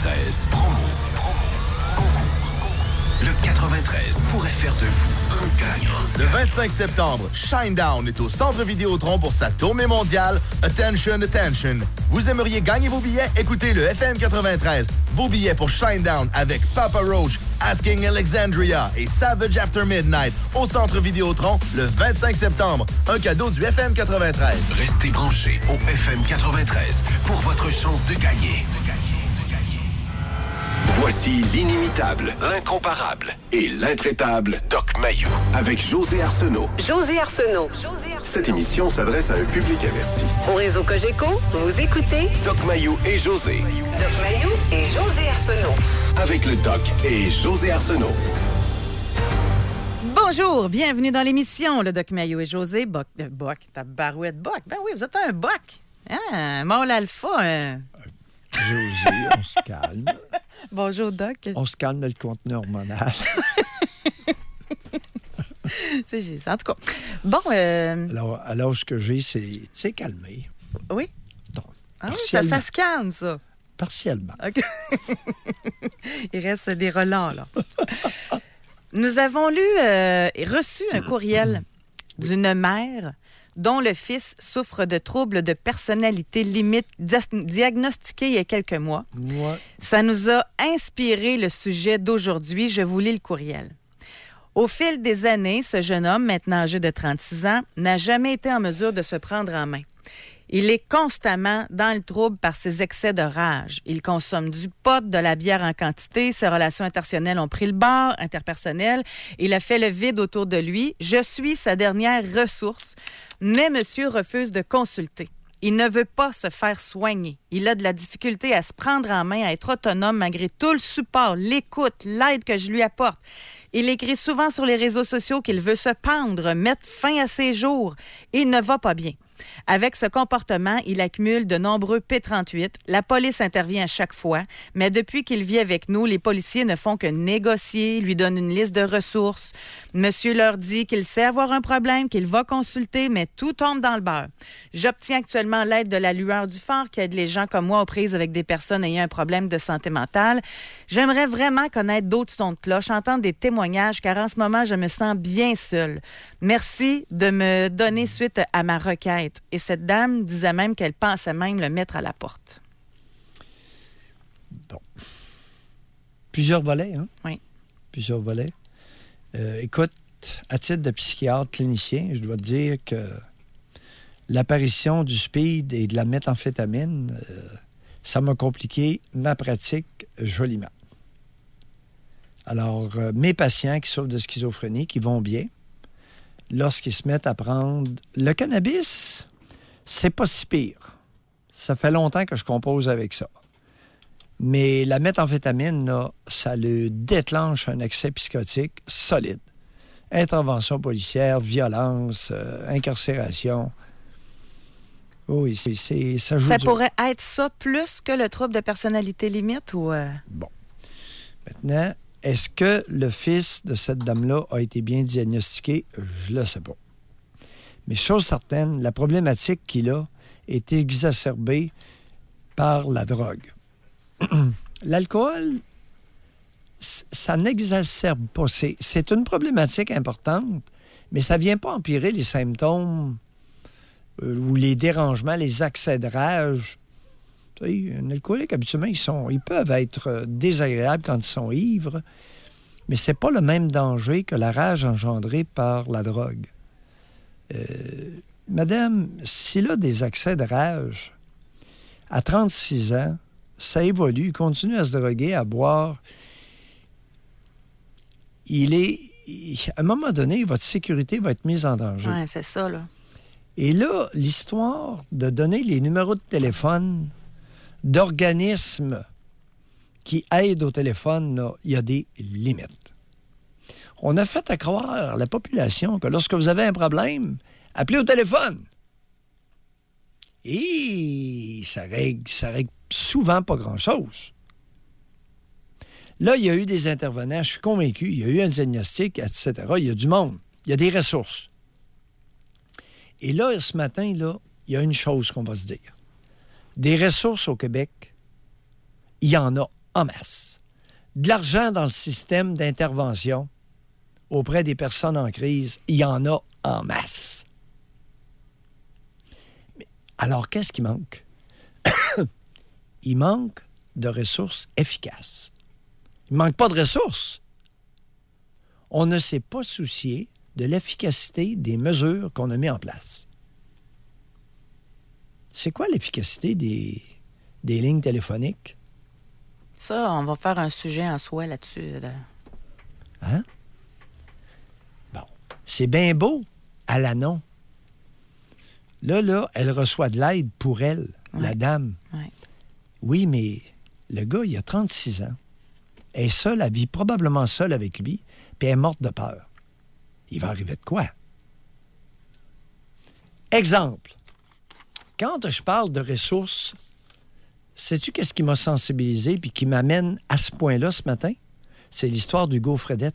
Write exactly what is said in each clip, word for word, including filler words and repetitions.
quatre-vingt-treize. Promo. Le quatre-vingt-treize pourrait faire de vous un gagnant. Le vingt-cinq septembre, Shinedown est au Centre Vidéotron pour sa tournée mondiale Attention, Attention. Vous aimeriez gagner vos billets? Écoutez le F M quatre-vingt-treize. Vos billets pour Shinedown avec Papa Roach, Asking Alexandria et Savage After Midnight au Centre Vidéotron le vingt-cinq septembre. Un cadeau du F M quatre-vingt-treize. Restez branchés au F M quatre-vingt-treize pour votre chance de gagner. Voici l'inimitable, l'incomparable et l'intraitable Doc Mayou avec José Arsenault. José Arsenault. Cette émission s'adresse à un public averti. Au réseau Cogeco, vous écoutez Doc Mayou et José. Doc Mayou et José Arsenault. Avec le Doc et José Arsenault. Bonjour, bienvenue dans l'émission. Le Doc Mayou et José. Boc, euh, Boc, ta barouette Boc. Ben oui, vous êtes un Boc. Hein, un mâle alpha. Un... José, on se calme. Bonjour, Doc. On se calme le contenu hormonal. C'est juste. En tout cas, bon... Euh... Alors, à l'âge que j'ai, c'est, c'est calmé. Oui? Donc, ah oui, ça, ça se calme, ça. Partiellement. OK. Il reste des relents, là. Nous avons lu euh, et reçu un courriel oui. d'une mère dont le fils souffre de troubles de personnalité limite dia- diagnostiqués il y a quelques mois. Ouais. Ça nous a inspiré le sujet d'aujourd'hui. Je vous lis le courriel. Au fil des années, ce jeune homme, maintenant âgé de trente-six ans, n'a jamais été en mesure de se prendre en main. Il est constamment dans le trouble par ses excès de rage. Il consomme du pot, de la bière en quantité. Ses relations interpersonnelles ont pris le bord, interpersonnelles. Il a fait le vide autour de lui. Je suis sa dernière ressource. Mais monsieur refuse de consulter. Il ne veut pas se faire soigner. Il a de la difficulté à se prendre en main, à être autonome malgré tout le support, l'écoute, l'aide que je lui apporte. Il écrit souvent sur les réseaux sociaux qu'il veut se pendre, mettre fin à ses jours. Il ne va pas bien. Avec ce comportement, il accumule de nombreux P trente-huit. La police intervient à chaque fois, mais depuis qu'il vit avec nous, les policiers ne font que négocier, lui donnent une liste de ressources. Monsieur leur dit qu'il sait avoir un problème, qu'il va consulter, mais tout tombe dans le beurre. J'obtiens actuellement l'aide de la Lueur du Phare qui aide les gens comme moi aux prises avec des personnes ayant un problème de santé mentale. J'aimerais vraiment connaître d'autres sons de cloche, entendre des témoignages, car en ce moment, je me sens bien seule. Merci de me donner suite à ma requête. Et cette dame disait même qu'elle pensait même le mettre à la porte. Bon. Plusieurs volets, hein? Oui. Plusieurs volets. Euh, écoute, à titre de psychiatre clinicien, je dois te dire que l'apparition du speed et de la méthamphétamine, euh, ça m'a compliqué ma pratique joliment. Alors, euh, mes patients qui souffrent de schizophrénie, qui vont bien, lorsqu'ils se mettent à prendre le cannabis, c'est pas si pire. Ça fait longtemps que je compose avec ça. Mais la méthamphétamine, là, ça le déclenche un excès psychotique solide. Intervention policière, violence, euh, incarcération. Oui, c'est, c'est, ça joue Ça dur. pourrait être ça plus que le trouble de personnalité limite ou... Euh... Bon. Maintenant, est-ce que le fils de cette dame-là a été bien diagnostiqué? Je ne le sais pas. Mais chose certaine, la problématique qu'il a est exacerbée par la drogue. L'alcool, ça n'exacerbe pas. C'est, c'est une problématique importante, mais ça ne vient pas empirer les symptômes euh, ou les dérangements, les accès de rage. Tu sais, un alcoolique, habituellement, ils, sont, ils peuvent être désagréables quand ils sont ivres, mais ce n'est pas le même danger que la rage engendrée par la drogue. Euh, madame, s'il a des accès de rage, à trente-six ans, ça évolue, il continue à se droguer, à boire. Il est... À un moment donné, votre sécurité va être mise en danger. Oui, c'est ça, là. Et là, l'histoire de donner les numéros de téléphone d'organismes qui aident au téléphone, là, il y a des limites. On a fait à croire à la population que lorsque vous avez un problème, appelez au téléphone. Et ça règle, ça règle souvent pas grand-chose. Là, il y a eu des intervenants, je suis convaincu, il y a eu un diagnostic, et cetera. Il y a du monde, il y a des ressources. Et là, ce matin, là, il y a une chose qu'on va se dire. Des ressources au Québec, il y en a en masse. De l'argent dans le système d'intervention auprès des personnes en crise, il y en a en masse. Mais, alors, qu'est-ce qui manque? Il manque de ressources efficaces. Il ne manque pas de ressources. On ne s'est pas soucié de l'efficacité des mesures qu'on a mises en place. C'est quoi l'efficacité des, des lignes téléphoniques? Ça, on va faire un sujet en soi là-dessus. Là. Hein? Bon. C'est bien beau à l'annon. Là, là, elle reçoit de l'aide pour elle, ouais. la dame. Ouais. Oui, mais le gars, il a trente-six ans. Elle est seule, elle vit probablement seule avec lui, puis elle est morte de peur. Il va arriver de quoi? Exemple. Quand je parle de ressources, sais-tu qu'est-ce qui m'a sensibilisé puis qui m'amène à ce point-là ce matin? C'est l'histoire d'Hugo Fredette.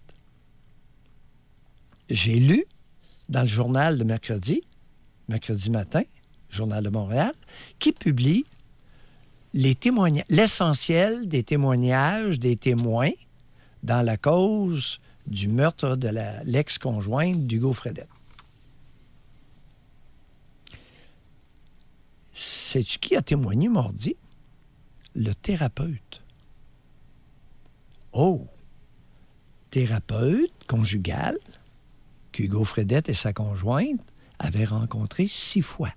J'ai lu dans le journal de mercredi, mercredi matin, Journal de Montréal, qui publie les témoignages, l'essentiel des témoignages des témoins dans la cause du meurtre de la, l'ex-conjointe d'Hugo Fredette. Sais-tu qui a témoigné mardi? Le thérapeute. Oh! Thérapeute conjugal qu'Hugo Fredette et sa conjointe avaient rencontré six fois.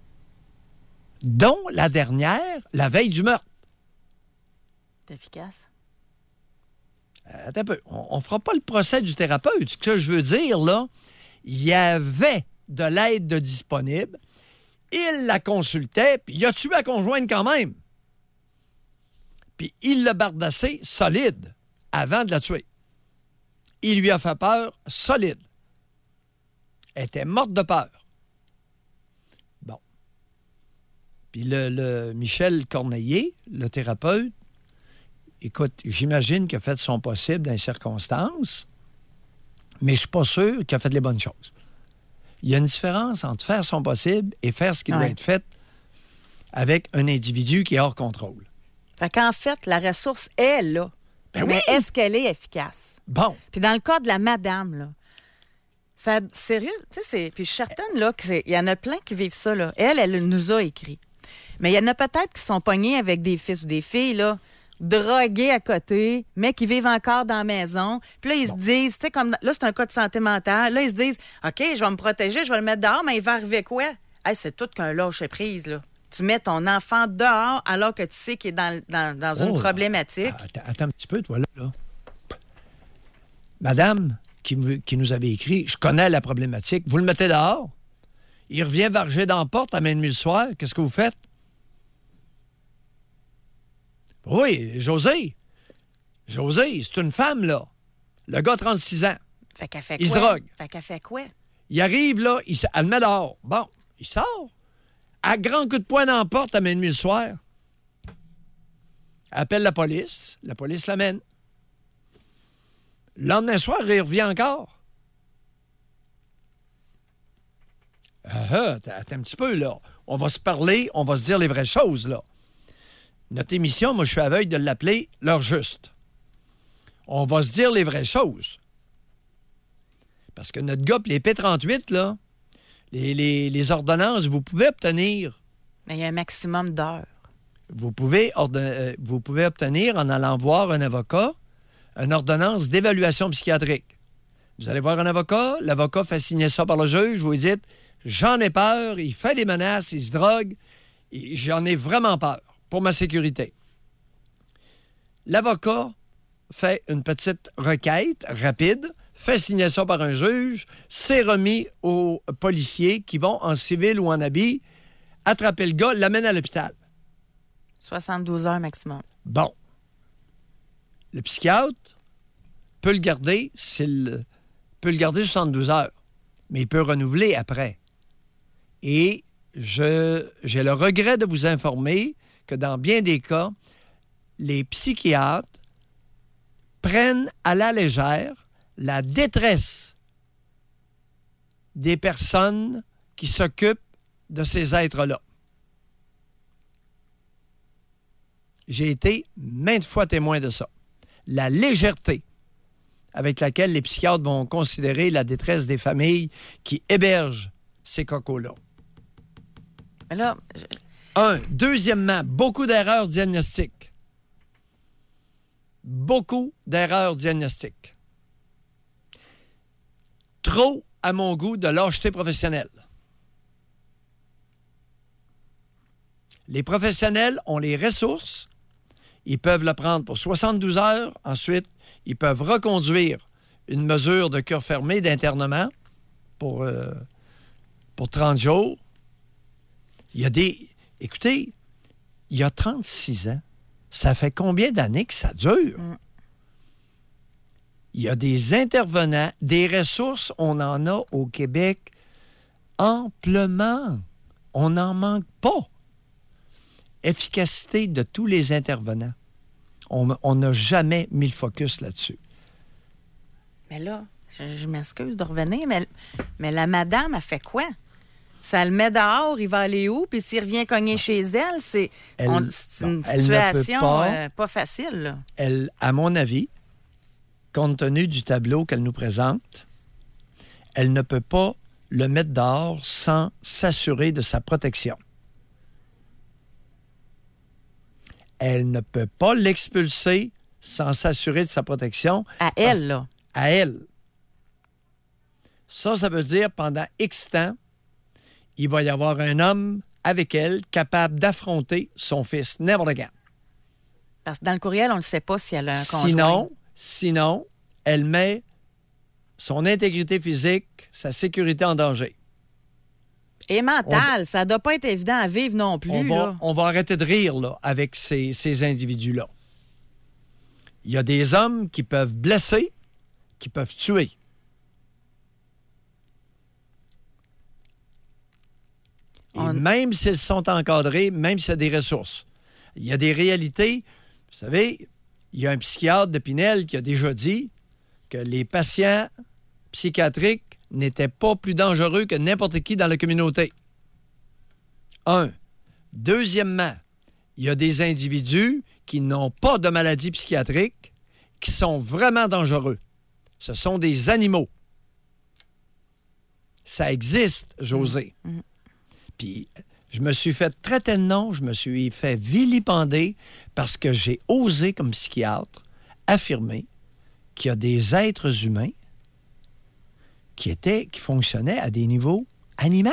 Dont la dernière, la veille du meurtre. C'est efficace. Euh, attends un peu. On ne fera pas le procès du thérapeute. Ce que je veux dire, là, il y avait de l'aide de disponible. Il la consultait, puis il a tué la conjointe quand même. Puis il l'a bardassé solide avant de la tuer. Il lui a fait peur solide. Elle était morte de peur. Bon. Puis le, le Michel Corneiller, le thérapeute, écoute, j'imagine qu'il a fait son possible dans les circonstances, mais je ne suis pas sûr qu'il a fait les bonnes choses. Il y a une différence entre faire son possible et faire ce qui ouais. doit être fait avec un individu qui est hors contrôle. Fait qu'en fait, la ressource est là. Ben mais oui. est-ce qu'elle est efficace? Bon. Puis dans le cas de la madame, là, ça, sérieux, tu sais, c'est, puis je suis certaine, là, qu'il y en a plein qui vivent ça, là. Elle, elle nous a écrit. Mais il y en a peut-être qui sont pognés avec des fils ou des filles, là, drogués à côté, mais qui vivent encore dans la maison. Puis là, ils bon. se disent, tu sais, comme là, c'est un cas de santé mentale. Là, ils se disent, OK, je vais me protéger, je vais le mettre dehors, mais il va arriver quoi? Hey, c'est tout qu'un lâcher-prise, là. Tu mets ton enfant dehors alors que tu sais qu'il est dans, dans, dans une oh, problématique. Attends, attends un petit peu, toi, là. là. Madame qui, qui nous avait écrit, je connais la problématique, vous le mettez dehors, il revient varger dans la porte à minuit le soir, qu'est-ce que vous faites? Oui, José. José, c'est une femme, là. Le gars, trente-six ans. Fait qu'elle fait il quoi? se drogue. Fait qu'elle fait quoi? Il arrive, là, il, elle le met dehors. Bon, il sort. À grand coup de poing dans la porte à minuit le soir. Appelle la police. La police l'amène. Le lendemain soir, il revient encore. Ah, ah, attends un petit peu, là. On va se parler, on va se dire les vraies choses, là. Notre émission, moi, je suis aveugle de l'appeler « L'heure juste ». On va se dire les vraies choses. Parce que notre gars, les P trente-huit, là, les, les, les ordonnances, vous pouvez obtenir... Mais il y a un maximum d'heures. Vous pouvez, ordon... euh, vous pouvez obtenir, en allant voir un avocat, une ordonnance d'évaluation psychiatrique. Vous allez voir un avocat, l'avocat fait signer ça par le juge, vous lui dites « J'en ai peur, il fait des menaces, il se drogue, et j'en ai vraiment peur. » pour ma sécurité. L'avocat fait une petite requête rapide, fait signer ça par un juge, c'est remis aux policiers qui vont en civil ou en habit, attraper le gars, l'amènent à l'hôpital. soixante-douze heures maximum. Bon. Le psychiatre peut le garder, s'il peut le garder soixante-douze heures, mais il peut renouveler après. Et je, j'ai le regret de vous informer que dans bien des cas, les psychiatres prennent à la légère la détresse des personnes qui s'occupent de ces êtres-là. J'ai été maintes fois témoin de ça. La légèreté avec laquelle les psychiatres vont considérer la détresse des familles qui hébergent ces cocos-là. Alors, je... Un. Deuxièmement, beaucoup d'erreurs diagnostiques. Beaucoup d'erreurs diagnostiques. Trop, à mon goût, de lâcheté professionnelle. Les professionnels ont les ressources. Ils peuvent le prendre pour soixante-douze heures. Ensuite, ils peuvent reconduire une mesure de cure fermée d'internement pour, euh, pour trente jours. Il y a des... Écoutez, il y a trente-six ans, ça fait combien d'années que ça dure? Mm. Il y a des intervenants, des ressources, on en a au Québec amplement. On n'en manque pas. Efficacité de tous les intervenants. On n'a jamais mis le focus là-dessus. Mais là, je, je m'excuse de revenir, mais, mais la madame a fait quoi? Ça le met dehors, il va aller où? Puis s'il revient cogner chez elle, c'est, elle, on, c'est une non, situation pas, euh, pas facile. Là. Elle, à mon avis, compte tenu du tableau qu'elle nous présente, elle ne peut pas le mettre dehors sans s'assurer de sa protection. Elle ne peut pas l'expulser sans s'assurer de sa protection. À elle, là. À elle. Ça, ça veut dire pendant X temps, il va y avoir un homme avec elle capable d'affronter son fils, n'importe quand. Parce que dans le courriel, on ne sait pas si elle a un conjoint. Sinon, sinon, elle met son intégrité physique, sa sécurité en danger. Et mental, va, ça ne doit pas être évident à vivre non plus. On va, là. on va arrêter de rire là, avec ces, ces individus-là. Il y a des hommes qui peuvent blesser, qui peuvent tuer. Et on... même s'ils sont encadrés, même s'il y a des ressources. Il y a des réalités. Vous savez, il y a un psychiatre de Pinel qui a déjà dit que les patients psychiatriques n'étaient pas plus dangereux que n'importe qui dans la communauté. Un. Deuxièmement, il y a des individus qui n'ont pas de maladie psychiatrique qui sont vraiment dangereux. Ce sont des animaux. Ça existe, José. Mmh. Puis, je me suis fait traiter de nom, je me suis fait vilipender parce que j'ai osé, comme psychiatre, affirmer qu'il y a des êtres humains qui étaient, qui fonctionnaient à des niveaux animaux.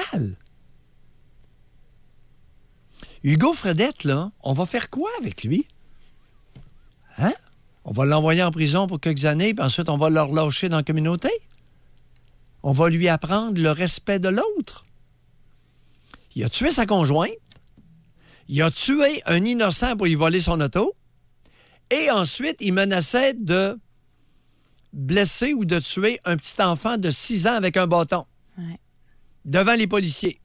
Hugo Fredette, là, on va faire quoi avec lui? Hein? On va l'envoyer en prison pour quelques années, puis ensuite, on va le relâcher dans la communauté? On va lui apprendre le respect de l'autre? Il a tué sa conjointe, il a tué un innocent pour lui voler son auto, et ensuite, il menaçait de blesser ou de tuer un petit enfant de six ans avec un bâton. Ouais. Devant les policiers.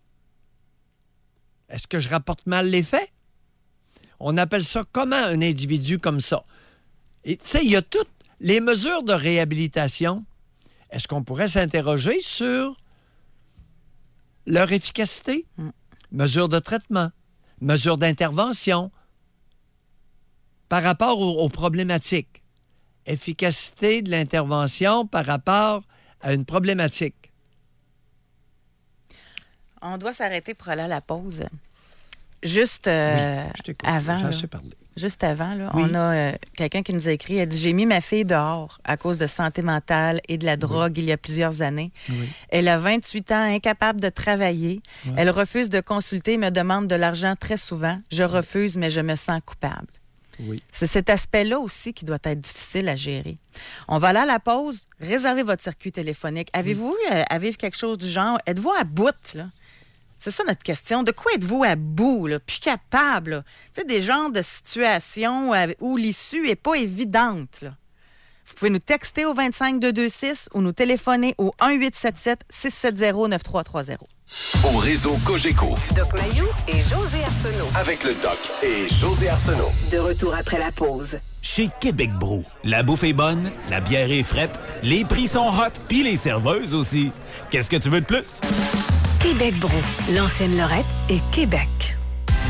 Est-ce que je rapporte mal les faits? On appelle ça comment un individu comme ça? Et tu sais, il y a toutes les mesures de réhabilitation. Est-ce qu'on pourrait s'interroger sur leur efficacité? Mm. Mesures de traitement, mesures d'intervention par rapport aux, aux problématiques. Efficacité de l'intervention par rapport à une problématique. On doit s'arrêter pour aller à la pause. Juste euh, oui, avant, j'en là, sais parler. Juste avant, là, oui. on a euh, quelqu'un qui nous a écrit, elle dit « J'ai mis ma fille dehors à cause de santé mentale et de la drogue oui. il y a plusieurs années. Oui. Elle a vingt-huit ans, incapable de travailler. Oui. Elle refuse de consulter et me demande de l'argent très souvent. Je refuse, mais je me sens coupable. » Oui. C'est cet aspect-là aussi qui doit être difficile à gérer. On va aller à la pause. Réservez votre circuit téléphonique. Avez-vous oui. euh, à vivre quelque chose du genre? Êtes-vous à bout, là? C'est ça notre question. De quoi êtes-vous à bout, là? Plus capable, tu sais, des genres de situations où l'issue n'est pas évidente, là. Vous pouvez nous texter au vingt-cinq deux deux six ou nous téléphoner au un huit sept sept six sept zéro neuf trois trois zéro. Au réseau Cogeco. Doc Mayou et José Arsenault. Avec le Doc et José Arsenault. De retour après la pause. Chez Québec Brou, la bouffe est bonne, la bière est frette, les prix sont hot, puis les serveuses aussi. Qu'est-ce que tu veux de plus? Québec Brou, l'ancienne Lorette et Québec.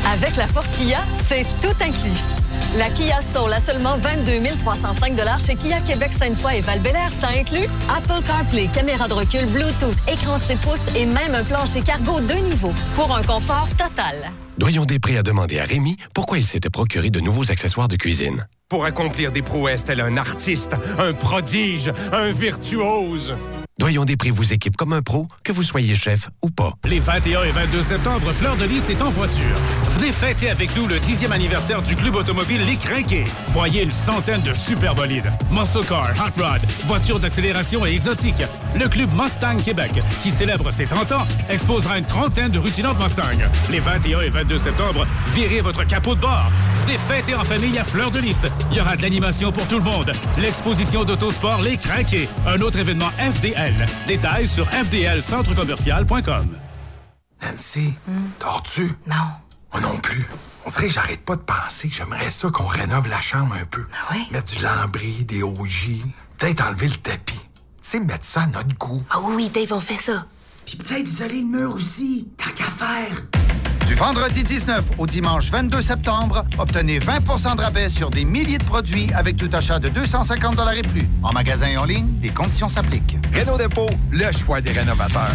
Avec la Force Kia, c'est tout inclus. La Kia Soul à seulement vingt-deux mille trois cent cinq chez Kia Québec, Sainte-Foy et Val-Bélair. Ça inclut Apple CarPlay, caméra de recul, Bluetooth, écran six pouces et même un plancher cargo deux niveaux pour un confort total. Doyon-Després a demandé à Rémi pourquoi il s'était procuré de nouveaux accessoires de cuisine. Pour accomplir des prouesses tel un artiste, un prodige, un virtuose. Doyon-Després vous équipe comme un pro, que vous soyez chef ou pas. Les vingt et un et vingt-deux septembre, Fleur de Lys est en voiture. Venez fêter avec nous le dixième anniversaire du club automobile Les Crinqués. Voyez une centaine de super bolides. Muscle car, hot rod, voitures d'accélération et exotiques. Le club Mustang Québec, qui célèbre ses trente ans, exposera une trentaine de rutilants Mustang. Les vingt et un et vingt-deux septembre, virez votre capot de bord. Venez fêter en famille à Fleur de Lys. Il y aura de l'animation pour tout le monde. L'exposition d'autosport Les Crinqués. Un autre événement F D L. Détails sur f d l centre commercial point com. Nancy, mm. dors-tu? Non. Moi non plus. On dirait que j'arrête pas de penser que j'aimerais ça qu'on rénove la chambre un peu. Ah oui? Mettre du lambris, des O J, peut-être enlever le tapis. Tu sais, mettre ça à notre goût. Ah oui, oui, Dave, on fait ça. Puis peut-être isoler le mur aussi, tant qu'à faire. Du vendredi dix-neuf au dimanche vingt-deux septembre, obtenez vingt pour cent de rabais sur des milliers de produits avec tout achat de deux cent cinquante dollars et plus. En magasin et en ligne, des conditions s'appliquent. Réno Dépôt, le choix des rénovateurs.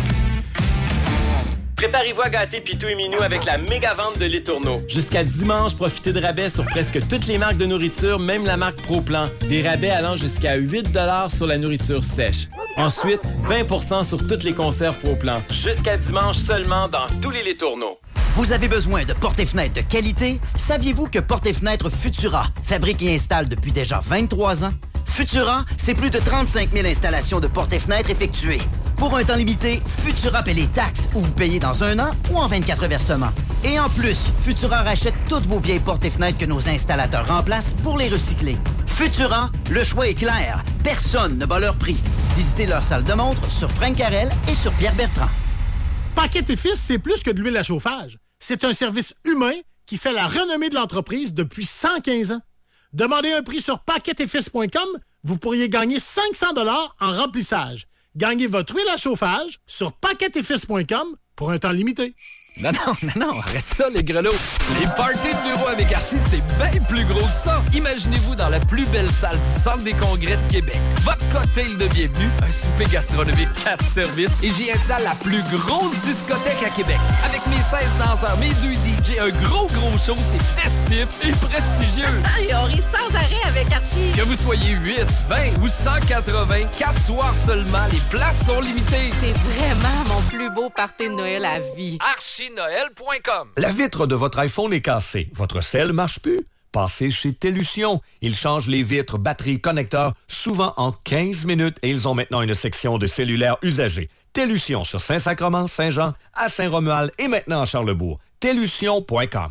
Préparez-vous à gâter Pitou et Minou avec la méga vente de Les Tourneaux. Jusqu'à dimanche, profitez de rabais sur presque toutes les marques de nourriture, même la marque Pro-Plan. Des rabais allant jusqu'à huit dollars sur la nourriture sèche. Ensuite, vingt pour cent sur toutes les conserves Pro-Plan. Jusqu'à dimanche seulement dans tous les Les Tourneaux. Vous avez besoin de portes et fenêtres de qualité? Saviez-vous que Portes et fenêtres Futura fabrique et installe depuis déjà vingt-trois ans? Futura, c'est plus de trente-cinq mille installations de portes et fenêtres effectuées. Pour un temps limité, Futura paie les taxes ou vous payez dans un an ou en vingt-quatre versements. Et en plus, Futura rachète toutes vos vieilles portes et fenêtres que nos installateurs remplacent pour les recycler. Futura, le choix est clair. Personne ne bat leur prix. Visitez leur salle de montre sur Frank Carrel et sur Pierre Bertrand. Paquette et Fils, c'est plus que de l'huile à chauffage. C'est un service humain qui fait la renommée de l'entreprise depuis cent quinze ans. Demandez un prix sur paquette et fils point com, vous pourriez gagner cinq cents dollars en remplissage. Gagnez votre huile à chauffage sur paquette et fils point com pour un temps limité. Non, non, non, non, arrête ça, les grelots. Les parties de bureau avec Archie, c'est bien plus gros que ça. Imaginez-vous dans la plus belle salle du Centre des congrès de Québec. Votre cocktail de bienvenue, un souper gastronomique quatre services et j'y installe la plus grosse discothèque à Québec. Avec mes seize danseurs, mes deux D J, un gros, gros show, c'est festif et prestigieux. Et on rit sans arrêt avec Archie. Que vous soyez huit, vingt ou cent quatre-vingts, quatre soirs seulement, les places sont limitées. C'est vraiment mon plus beau party de Noël à vie. Archie Noël point com. La vitre de votre iPhone est cassée. Votre sel marche plus? Passez chez Tellution. Ils changent les vitres, batteries, connecteurs, souvent en quinze minutes et ils ont maintenant une section de cellulaire usagé. Tellution sur Saint-Sacrement, Saint-Jean, à Saint-Romuald et maintenant à Charlebourg. Tellution point com.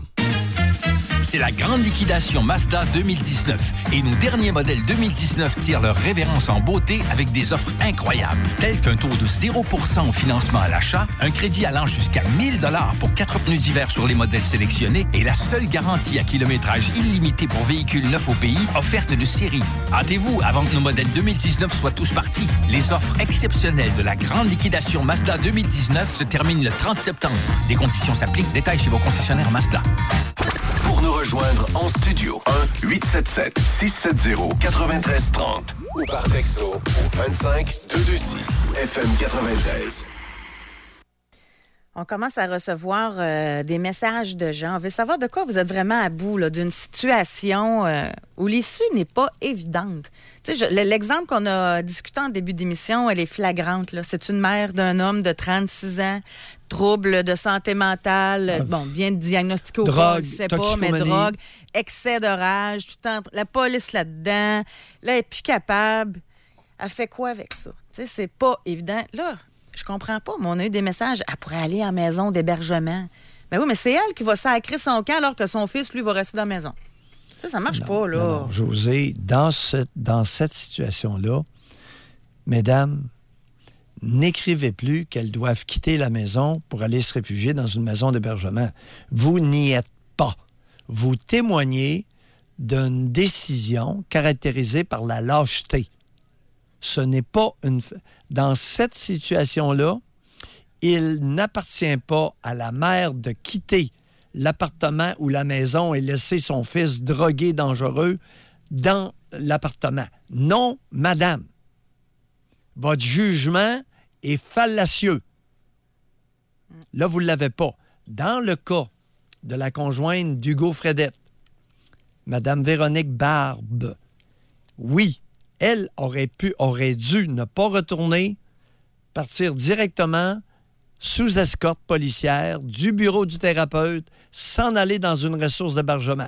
C'est la grande liquidation Mazda deux mille dix-neuf. Et nos derniers modèles deux mille dix-neuf tirent leur révérence en beauté avec des offres incroyables, telles qu'un taux de zéro pour cent au financement à l'achat, un crédit allant jusqu'à mille dollars pour quatre pneus d'hiver sur les modèles sélectionnés et la seule garantie à kilométrage illimité pour véhicules neufs au pays, offerte de série. Hâtez-vous avant que nos modèles deux mille dix-neuf soient tous partis. Les offres exceptionnelles de la grande liquidation Mazda deux mille dix-neuf se terminent le trente septembre. Des conditions s'appliquent. Détails chez vos concessionnaires Mazda. Pour nous rejoindre en studio, un huit sept sept six sept zéro neuf trois trois zéro ou par texto au vingt-cinq deux cent vingt-six F M quatre-vingt-treize. On commence à recevoir euh, des messages de gens. On veut savoir de quoi vous êtes vraiment à bout, là, d'une situation euh, où l'issue n'est pas évidente. Tu sais, je, l'exemple qu'on a discuté en début d'émission, elle est flagrante, là. C'est une mère d'un homme de trente-six ans, troubles de santé mentale, ah, bon, bien diagnostiqué au cas, je ne sais pas, mais drogue, excès de rage, tout en, la police là-dedans. Là, elle n'est plus capable. Elle fait quoi avec ça? Tu sais, c'est pas évident. Là, je comprends pas, mais on a eu des messages. Elle pourrait aller en maison d'hébergement. Ben oui, mais c'est elle qui va sacrer son camp alors que son fils, lui, va rester dans la maison. Tu sais, ça marche non, pas, là. Non, non, José, dans, ce, dans cette situation-là, mesdames, n'écrivez plus qu'elles doivent quitter la maison pour aller se réfugier dans une maison d'hébergement. Vous n'y êtes pas. Vous témoignez d'une décision caractérisée par la lâcheté. Ce n'est pas une... Dans cette situation-là, il n'appartient pas à la mère de quitter l'appartement ou la maison et laisser son fils drogué, dangereux, dans l'appartement. Non, madame. Votre jugement est fallacieux. Là, vous ne l'avez pas. Dans le cas de la conjointe d'Hugo Fredette, Mme Véronique Barbe, oui, elle aurait pu, aurait dû ne pas retourner, partir directement sous escorte policière du bureau du thérapeute, s'en aller dans une ressource d'hébergement.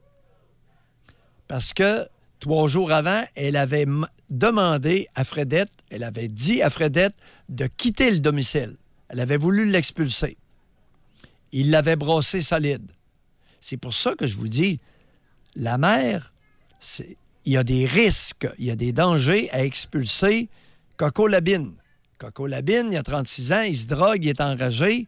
Parce que trois jours avant, elle avait m- demandé à Fredette, elle avait dit à Fredette de quitter le domicile. Elle avait voulu l'expulser. Il l'avait brossé solide. C'est pour ça que je vous dis, la mère, c'est, il y a des risques, il y a des dangers à expulser Coco Labine. Coco Labine, il a trente-six ans, il se drogue, il est enragé.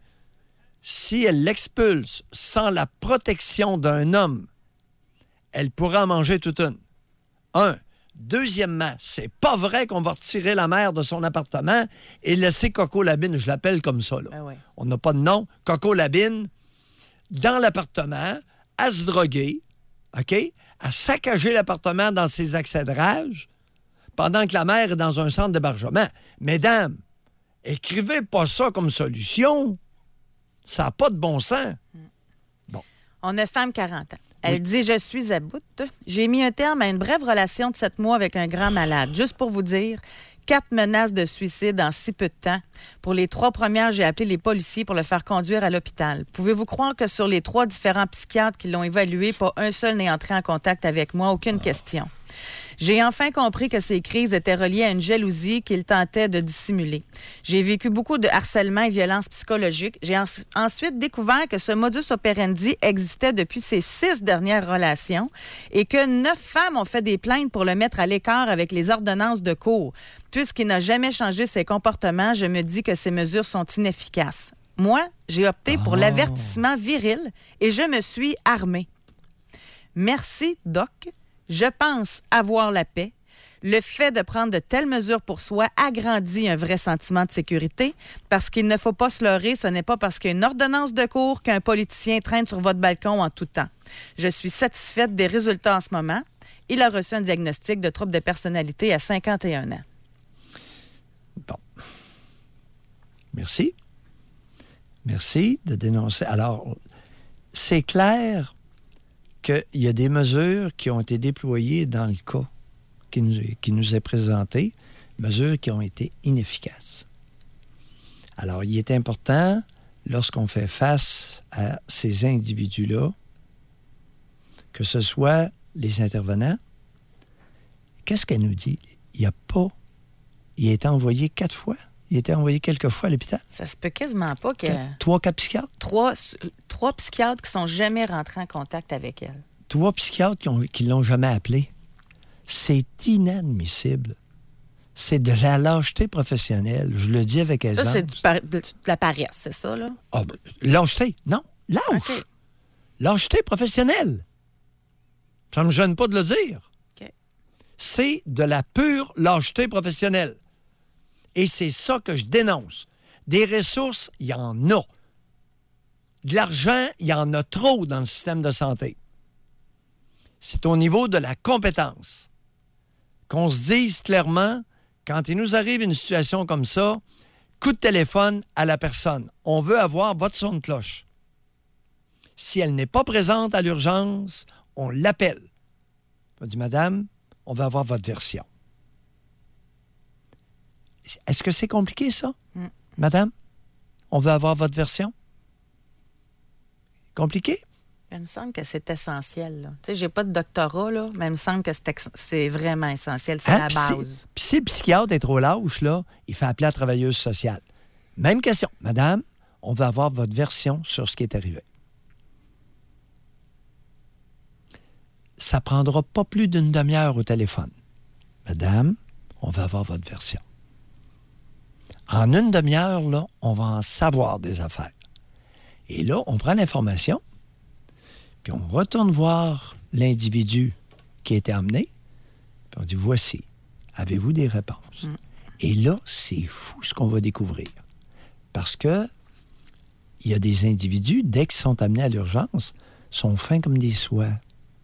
Si elle l'expulse sans la protection d'un homme, elle pourra en manger toute une. Un. Deuxièmement, c'est pas vrai qu'on va retirer la mère de son appartement et laisser Coco Labine, je l'appelle comme ça, là. Ben oui. On n'a pas de nom. Coco Labine, dans l'appartement, à se droguer, OK? À saccager l'appartement dans ses accès de rage, pendant que la mère est dans un centre d'hébergement. Mesdames, écrivez pas ça comme solution. Ça n'a pas de bon sens. Bon. On a femme quarante ans. Elle Oui. dit « Je suis à bout. J'ai mis un terme à une brève relation de sept mois avec un grand malade. Juste pour vous dire, quatre menaces de suicide en si peu de temps. Pour les trois premières, j'ai appelé les policiers pour le faire conduire à l'hôpital. Pouvez-vous croire que sur les trois différents psychiatres qui l'ont évalué, pas un seul n'est entré en contact avec moi, aucune question. J'ai enfin compris que ces crises étaient reliées à une jalousie qu'il tentait de dissimuler. J'ai vécu beaucoup de harcèlement et violences psychologiques. J'ai en- ensuite découvert que ce modus operandi existait depuis ses six dernières relations et que neuf femmes ont fait des plaintes pour le mettre à l'écart avec les ordonnances de cour. Puisqu'il n'a jamais changé ses comportements, je me dis que ces mesures sont inefficaces. Moi, j'ai opté pour l'avertissement viril et je me suis armée. Merci, Doc. Je pense avoir la paix. Le fait de prendre de telles mesures pour soi agrandit un vrai sentiment de sécurité parce qu'il ne faut pas se leurrer, ce n'est pas parce qu'il y a une ordonnance de cour qu'un politicien traîne sur votre balcon en tout temps. Je suis satisfaite des résultats en ce moment. Il a reçu un diagnostic de trouble de personnalité à cinquante et un ans. Bon. Merci. Merci de dénoncer. Alors, c'est clair qu'il y a des mesures qui ont été déployées dans le cas qui nous, qui nous est présenté, mesures qui ont été inefficaces. Alors, il est important, lorsqu'on fait face à ces individus-là, que ce soit les intervenants, qu'est-ce qu'elle nous dit? Il n'y a pas... Il a été envoyé quatre fois. Il a été envoyé quelques fois à l'hôpital. Ça se peut quasiment pas que... Trois, quatre psychiatres. Trois, trois psychiatres qui sont jamais rentrés en contact avec elle. Trois psychiatres qui, ont, qui l'ont jamais appelé. C'est inadmissible. C'est de la lâcheté professionnelle. Je le dis avec aisance. Ça, c'est du par- de, de la paresse, c'est ça, là? Ah, ben, lâcheté? Non. Lâche. Okay. Lâcheté professionnelle. Ça ne me gêne pas de le dire. Okay. C'est de la pure lâcheté professionnelle. Et c'est ça que je dénonce. Des ressources, il y en a. De l'argent, il y en a trop dans le système de santé. C'est au niveau de la compétence qu'on se dise clairement, quand il nous arrive une situation comme ça, coup de téléphone à la personne. On veut avoir votre son de cloche. Si elle n'est pas présente à l'urgence, on l'appelle. On dit, madame, on veut avoir votre version. Est-ce que c'est compliqué, ça? Mm. Madame, on veut avoir votre version? Compliqué? Il me semble que c'est essentiel. Là. Tu sais, j'ai pas de doctorat, là, mais il me semble que c'est, ex- c'est vraiment essentiel. C'est Hein? la Puis base. c'est- Puis si le psychiatre est trop lâche, là, il fait appeler la travailleuse sociale. Même question. Madame, on veut avoir votre version sur ce qui est arrivé. Ça prendra pas plus d'une demi-heure au téléphone. Madame, on veut avoir votre version. En une demi-heure, là, on va en savoir des affaires. Et là, on prend l'information, puis on retourne voir l'individu qui a été emmené, puis on dit, voici, avez-vous des réponses? Mm. Et là, c'est fou ce qu'on va découvrir. Parce que il y a des individus, dès qu'ils sont amenés à l'urgence, sont fins comme des soies.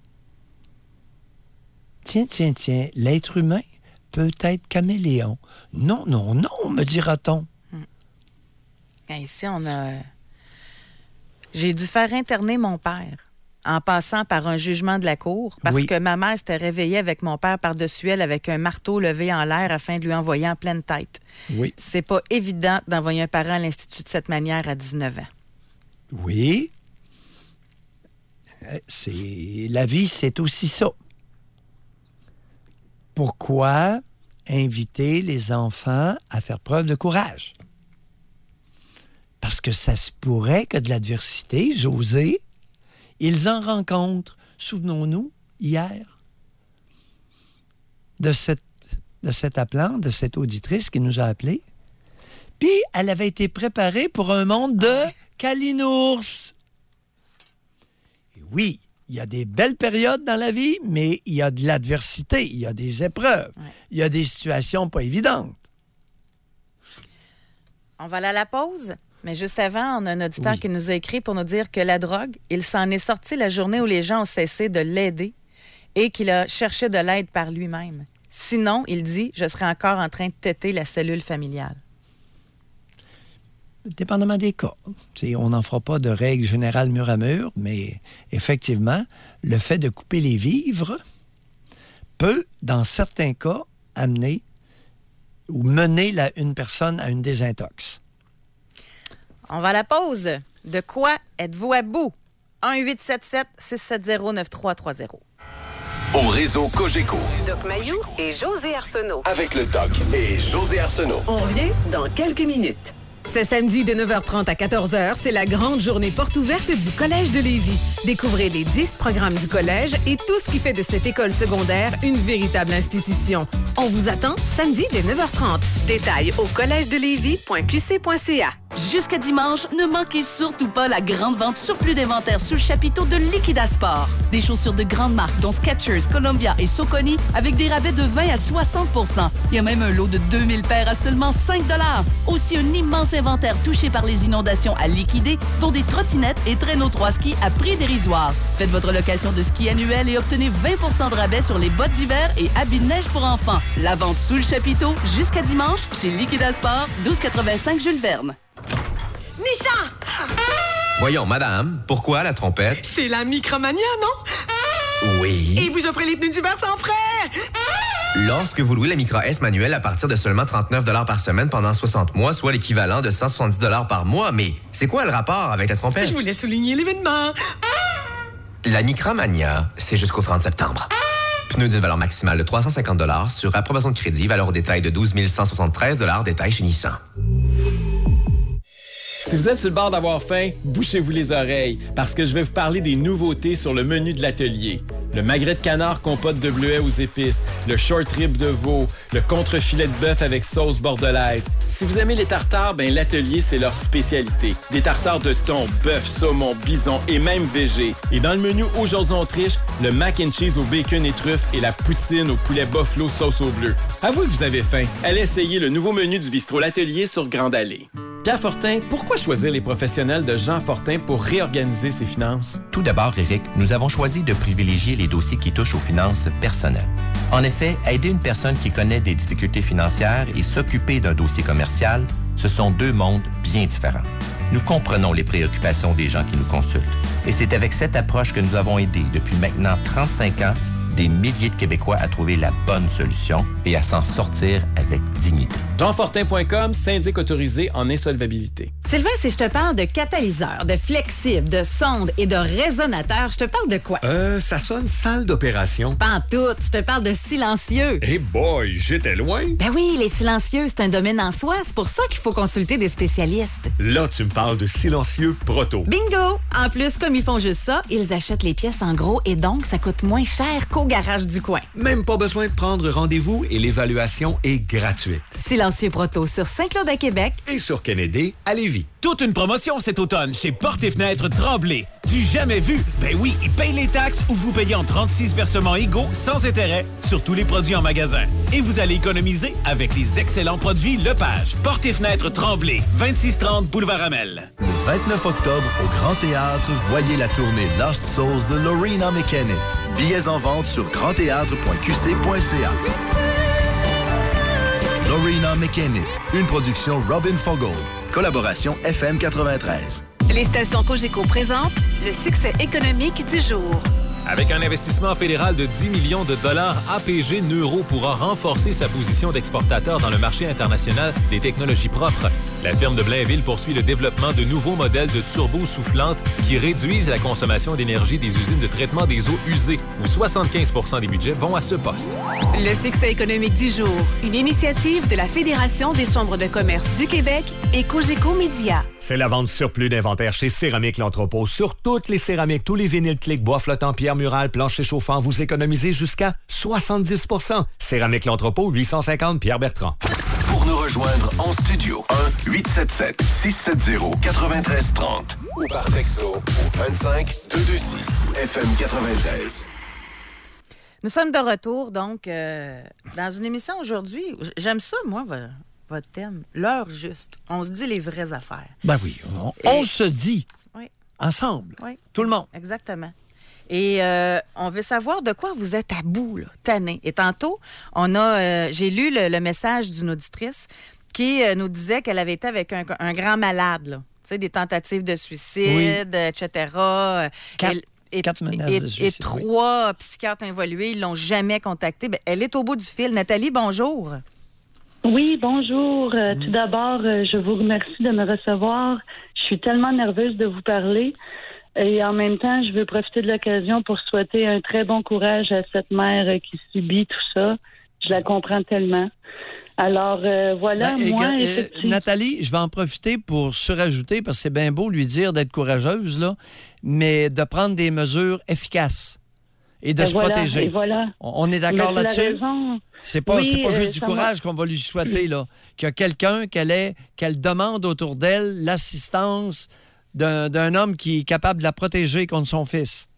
Tiens, tiens, tiens, l'être humain peut être caméléon. Non, non, non, me dira-t-on. Hmm. Ici, on a... J'ai dû faire interner mon père en passant par un jugement de la cour parce oui. que ma mère s'était réveillée avec mon père par-dessus elle avec un marteau levé en l'air afin de lui envoyer en pleine tête. Oui. C'est pas évident d'envoyer un parent à l'Institut de cette manière à dix-neuf ans. Oui. C'est... La vie, c'est aussi ça. Pourquoi inviter les enfants à faire preuve de courage? Parce que ça se pourrait que de l'adversité, José, ils en rencontrent. Souvenons-nous, hier, de cette, de cette appelante, de cette auditrice qui nous a appelés. Puis, elle avait été préparée pour un monde de calinours. Et oui, il y a des belles périodes dans la vie, mais il y a de l'adversité, il y a des épreuves, ouais. il y a des situations pas évidentes. On va aller à la pause? Mais juste avant, on a un auditeur oui. qui nous a écrit pour nous dire que la drogue, il s'en est sorti la journée où les gens ont cessé de l'aider et qu'il a cherché de l'aide par lui-même. Sinon, il dit, je serais encore en train de têter la cellule familiale. Dépendamment des cas. T'sais, on n'en fera pas de règle générale mur à mur, mais effectivement, le fait de couper les vivres peut, dans certains cas, amener ou mener la, une personne à une désintox. On va à la pause. De quoi êtes-vous à bout? un huit sept sept six sept zéro neuf trois trois zéro. Au réseau Cogeco. Doc Mayou et José Arsenault. Avec le Doc et José Arsenault. On revient dans quelques minutes. Ce samedi de neuf heures trente à quatorze heures, c'est la grande journée porte ouverte du Collège de Lévis. Découvrez les dix programmes du collège et tout ce qui fait de cette école secondaire une véritable institution. On vous attend samedi dès neuf heures trente. Détails au collège de lévis point q c point c a. Jusqu'à dimanche, ne manquez surtout pas la grande vente surplus d'inventaire sur le chapiteau de Liquidasport. Des chaussures de grandes marques dont Skechers, Columbia et Saucony avec des rabais de vingt à soixante pour cent. Il y a même un lot de deux mille paires à seulement cinq dollars. Aussi un immense inventaire touché par les inondations à liquider, dont des trottinettes et traîneaux trois skis à prix dérisoire. Faites votre location de ski annuel et obtenez vingt pour cent de rabais sur les bottes d'hiver et habits de neige pour enfants. La vente sous le chapiteau jusqu'à dimanche chez Liquidasport, douze quatre-vingt-cinq Jules Verne. Nisha! Voyons, madame, pourquoi la trompette? C'est la Micromania, non? Oui. Et vous offrez les pneus d'hiver sans frais! Lorsque vous louez la Micra S manuelle à partir de seulement trente-neuf dollars par semaine pendant soixante mois, soit l'équivalent de cent soixante-dix dollars par mois. Mais c'est quoi le rapport avec la trompette? Je voulais souligner l'événement. La Micromania, c'est jusqu'au trente septembre. Pneus d'une valeur maximale de trois cent cinquante dollars sur approbation de crédit, valeur au détail de douze mille cent soixante-treize dollars, détail chez Nissan. Si vous êtes sur le bord d'avoir faim, bouchez-vous les oreilles, parce que je vais vous parler des nouveautés sur le menu de l'atelier. Le magret de canard compote de bleuets aux épices, le short rib de veau, le contre-filet de bœuf avec sauce bordelaise. Si vous aimez les tartares, ben l'atelier, c'est leur spécialité. Des tartares de thon, bœuf, saumon, bison et même végé. Et dans le menu Aujourd'hui on triche, le mac and cheese au bacon et truffes et la poutine au poulet buffalo sauce au bleu. Avouez que vous avez faim. Allez essayer le nouveau menu du bistrot L'Atelier sur Grande Allée. Pierre Fortin, pourquoi choisir les professionnels de Jean Fortin pour réorganiser ses finances? Tout d'abord, Éric, nous avons choisi de privilégier les dossiers qui touchent aux finances personnelles. En effet, aider une personne qui connaît des difficultés financières et s'occuper d'un dossier commercial, ce sont deux mondes bien différents. Nous comprenons les préoccupations des gens qui nous consultent. Et c'est avec cette approche que nous avons aidé depuis maintenant trente-cinq ans des milliers de Québécois à trouver la bonne solution et à s'en sortir avec dignité. jean fortin point com, syndic autorisé en insolvabilité. Sylvain, si je te parle de catalyseur, de flexible, de sonde et de résonateur, je te parle de quoi? Euh, ça sonne salle d'opération. Pantoute, je te parle de silencieux. Eh hey boy, j'étais loin. Ben oui, les silencieux, c'est un domaine en soi. C'est pour ça qu'il faut consulter des spécialistes. Là, tu me parles de silencieux Proto. Bingo! En plus, comme ils font juste ça, ils achètent les pièces en gros et donc ça coûte moins cher qu'au garage du coin. Même pas besoin de prendre rendez-vous et l'évaluation est gratuite. Silencieux Proto sur Saint-Claude à Québec et sur Kennedy à Lévis. Toute une promotion cet automne chez Portes et Fenêtres Tremblay. Du jamais vu? Ben oui, ils payent les taxes ou vous payez en trente-six versements égaux sans intérêt sur tous les produits en magasin. Et vous allez économiser avec les excellents produits Lepage. Portes et Fenêtres Tremblay, vingt-six trente Boulevard Amel. vingt-neuf octobre, au Grand Théâtre, voyez la tournée Lost Souls de Lorena McKennitt. Billets en vente sur grand théâtre point q c point c a. Lorena McKennitt, une production Robin Fogle. Collaboration F M quatre-vingt-treize. Les stations Cogeco présentent le succès économique du jour. Avec un investissement fédéral de dix millions de dollars, A P G Neuro pourra renforcer sa position d'exportateur dans le marché international des technologies propres. La firme de Blainville poursuit le développement de nouveaux modèles de turbos soufflantes qui réduisent la consommation d'énergie des usines de traitement des eaux usées, où soixante-quinze pour cent des budgets vont à ce poste. Le succès économique du jour, une initiative de la Fédération des chambres de commerce du Québec et Cogeco Média. C'est la vente surplus d'inventaire chez Céramique L'Entrepôt. Sur toutes les céramiques, tous les vinyles clics, bois flottants, pierre murale, plancher chauffant, vous économisez jusqu'à soixante-dix pour cent. Céramique L'Entrepôt, huit cent cinquante Pierre Bertrand. Pour nous rejoindre en studio, un huit sept sept six sept zéro neuf trois trois zéro ou par texto au vingt-cinq deux cent vingt-six F M quatre-vingt-treize. Nous sommes de retour, donc, euh, dans une émission aujourd'hui. J'aime ça, moi, votre, votre thème. L'heure juste. On se dit les vraies affaires. Ben oui, on, Et... on se dit. Oui. Ensemble. Oui. Tout le monde. Exactement. Et euh, on veut savoir de quoi vous êtes à bout, là, tanné. Et tantôt, on a, euh, j'ai lu le, le message d'une auditrice qui euh, nous disait qu'elle avait été avec un, un grand malade, là. Tu sais, des tentatives de suicide, oui. et cetera. Quatre, et, quatre menaces et, de suicide. Et trois oui. psychiatres involués, ils l'ont jamais contactée. Ben, elle est au bout du fil. Nathalie, bonjour. Oui, bonjour. Euh, mmh. Tout d'abord, euh, je vous remercie de me recevoir. Je suis tellement nerveuse de vous parler. Et en même temps, je veux profiter de l'occasion pour souhaiter un très bon courage à cette mère qui subit tout ça. Je la comprends tellement. Alors, euh, voilà, ben, moi... Euh, effectivement... Nathalie, je vais en profiter pour surajouter, parce que c'est bien beau lui dire d'être courageuse, là, mais de prendre des mesures efficaces et de ben se voilà, protéger. Et voilà. On est d'accord mais là-dessus? Raison. C'est pas, oui, c'est pas juste euh, du courage qu'on va lui souhaiter, là. Qu'il y a quelqu'un, qu'elle, ait, qu'elle demande autour d'elle l'assistance d'un, d'un homme qui est capable de la protéger contre son fils.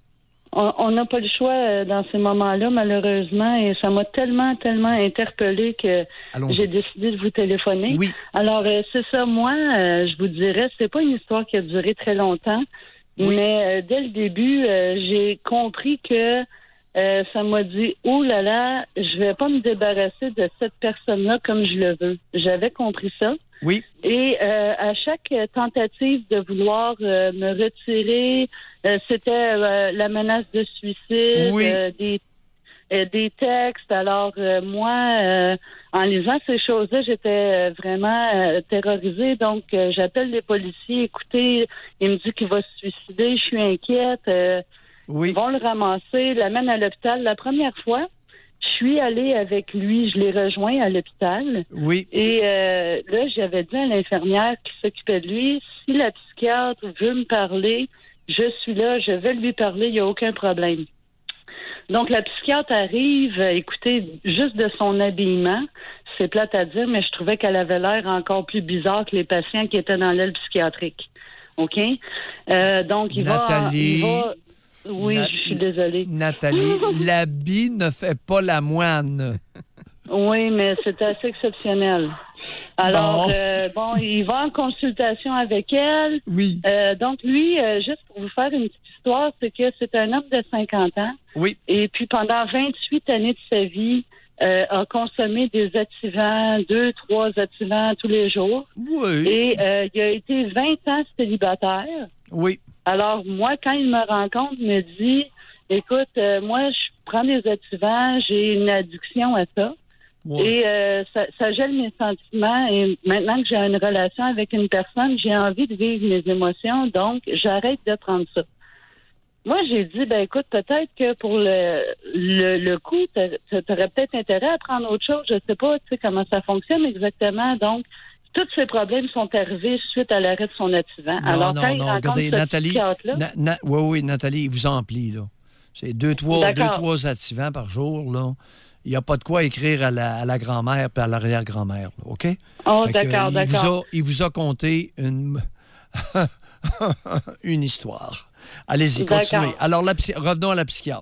On n'a pas le choix dans ces moments-là, malheureusement, et ça m'a tellement, tellement interpellée que Allons-y. j'ai décidé de vous téléphoner. Oui. Alors, euh, c'est ça, moi, euh, je vous dirais, c'est pas une histoire qui a duré très longtemps, oui. mais euh, dès le début, euh, j'ai compris que euh, ça m'a dit, oh là là, je vais pas me débarrasser de cette personne-là comme je le veux. J'avais compris ça. Oui. Et euh, à chaque tentative de vouloir euh, me retirer, euh, c'était euh, la menace de suicide, oui. euh, des, euh, des textes. Alors euh, moi, euh, en lisant ces choses-là, j'étais vraiment euh, terrorisée. Donc euh, j'appelle les policiers. Écoutez, il me dit qu'il va se suicider. Je suis inquiète. Euh, oui. Ils vont le ramasser, l'amènent à l'hôpital. La première fois, je suis allée avec lui, je l'ai rejoint à l'hôpital. Oui. Et euh, là, j'avais dit à l'infirmière qui s'occupait de lui, si la psychiatre veut me parler, je suis là, je vais lui parler, il n'y a aucun problème. Donc, la psychiatre arrive, écoutez, juste de son habillement, c'est plate à dire, mais je trouvais qu'elle avait l'air encore plus bizarre que les patients qui étaient dans l'aile psychiatrique. OK? Euh, donc, il Nathalie... va... Il va Oui, Na- je suis désolée. Nathalie, l'habit ne fait pas la moine. Oui, mais c'est assez exceptionnel. Alors, bon, euh, bon il va en consultation avec elle. Oui. Euh, donc, lui, euh, juste pour vous faire une petite histoire, c'est que c'est un homme de cinquante ans. Oui. Et puis, pendant vingt-huit années de sa vie, euh, a consommé des activants, deux, trois activants tous les jours. Oui. Et euh, il a été vingt ans célibataire. Oui. Alors, moi, quand il me rencontre, il me dit, écoute, euh, moi, je prends des activants, j'ai une addiction à ça. Ouais. Et euh, ça, ça gèle mes sentiments. Et maintenant que j'ai une relation avec une personne, j'ai envie de vivre mes émotions, donc j'arrête de prendre ça. Moi, j'ai dit, ben écoute, peut-être que pour le le, le coup, t'aurais peut-être intérêt à prendre autre chose. Je sais pas, tu sais, comment ça fonctionne exactement. Donc, tous ces problèmes sont arrivés suite à l'arrêt de son activant. Non, Alors, non, quand non, il rencontre regardez, ce Nathalie, psychiatre-là... na, na, oui, oui, Nathalie, il vous emplit, là. C'est deux, trois, deux, trois activants par jour, là. Il n'y a pas de quoi écrire à la, à la grand-mère et à l'arrière-grand-mère, là, OK? Oh, fait d'accord, que, d'accord. Il vous a, il vous a conté une... une histoire. Allez-y, continuez. Alors, la, revenons à la psychiatre.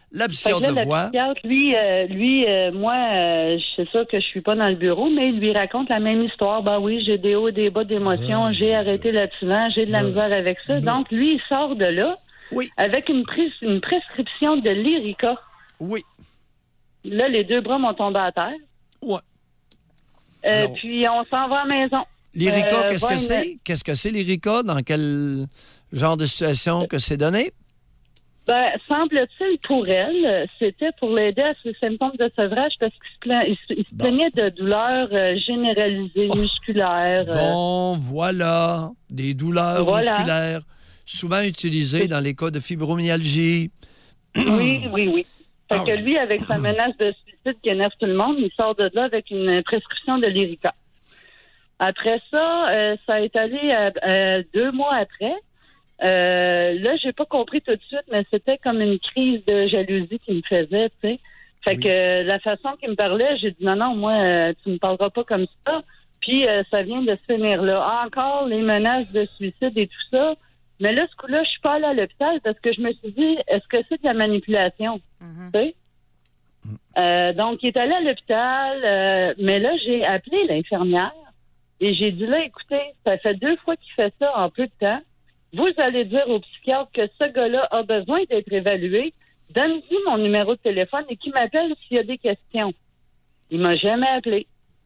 La Fait que psychiatre là, le la voit. psychiatre, lui, euh, lui euh, moi, euh, c'est sûr que je suis pas dans le bureau, mais il lui raconte la même histoire. Ben oui, j'ai des hauts et des bas d'émotions, Ben, j'ai arrêté l'accident, j'ai de la ben, misère avec ça. ben. Donc, lui, il sort de là avec une, pres- une prescription de Lyrica. Oui. Là, les deux bras m'ont tombé à terre. Ouais. Euh, Alors, puis, on s'en va à la maison. Lyrica, Euh, qu'est-ce va que une- c'est? Qu'est-ce que c'est, Lyrica? Dans quel genre de situation que c'est donné? Ben, semble-t-il, pour elle, c'était pour l'aider à ses symptômes de sevrage parce qu'il se, plaint- il se- il se plaignait de douleurs euh, généralisées, musculaires. euh. Bon, voilà. Des douleurs Voilà. musculaires, souvent utilisées dans les cas de fibromyalgie. Oui, oui, oui. Fait Ah, que lui, avec sa menace de suicide qui énerve tout le monde, il sort de là avec une prescription de Lyrica. Après ça, euh, ça a été à, à deux mois après. Euh, là, j'ai pas compris tout de suite, mais c'était comme une crise de jalousie qui me faisait, tu sais. Fait que euh, la façon qu'il me parlait, j'ai dit non, non, moi, euh, tu me parleras pas comme ça. Puis euh, ça vient de se finir là. Encore les menaces de suicide et tout ça. Mais là, ce coup-là, je suis pas allée à l'hôpital parce que je me suis dit, est-ce que c'est de la manipulation? Tu sais? Euh, donc, il est allé à l'hôpital, euh, mais là, j'ai appelé l'infirmière et j'ai dit, là, écoutez, ça fait deux fois qu'il fait ça en peu de temps. Vous allez dire au psychiatre que ce gars-là a besoin d'être évalué. Donne-lui mon numéro de téléphone et qu'il m'appelle s'il y a des questions. Il m'a jamais appelé.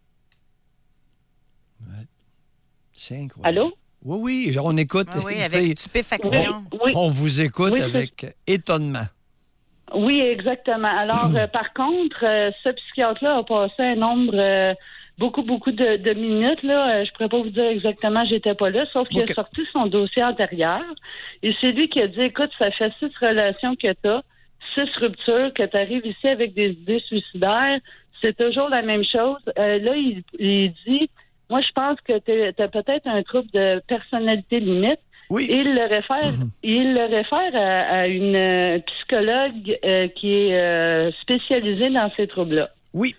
C'est incroyable. Allô? Oui, oui, on écoute. Ah oui, avec Tu sais, stupéfaction. Oui, oui. On vous écoute Oui, c'est- avec étonnement. Oui, exactement. Alors, euh, par contre, euh, ce psychiatre-là a passé un nombre, euh, beaucoup, beaucoup de, de minutes. Là. Euh, je ne pourrais pas vous dire exactement, j'étais pas là, sauf qu'il Ok. a sorti son dossier antérieur. Et c'est lui qui a dit, écoute, ça fait six relations que tu as, six ruptures, que tu arrives ici avec des idées suicidaires. C'est toujours la même chose. Euh, là, il, il dit, moi, je pense que tu as peut-être un trouble de personnalité limite. Oui. Et il le réfère, il le réfère à, à une euh, psychologue euh, qui est euh, spécialisée dans ces troubles-là. Oui.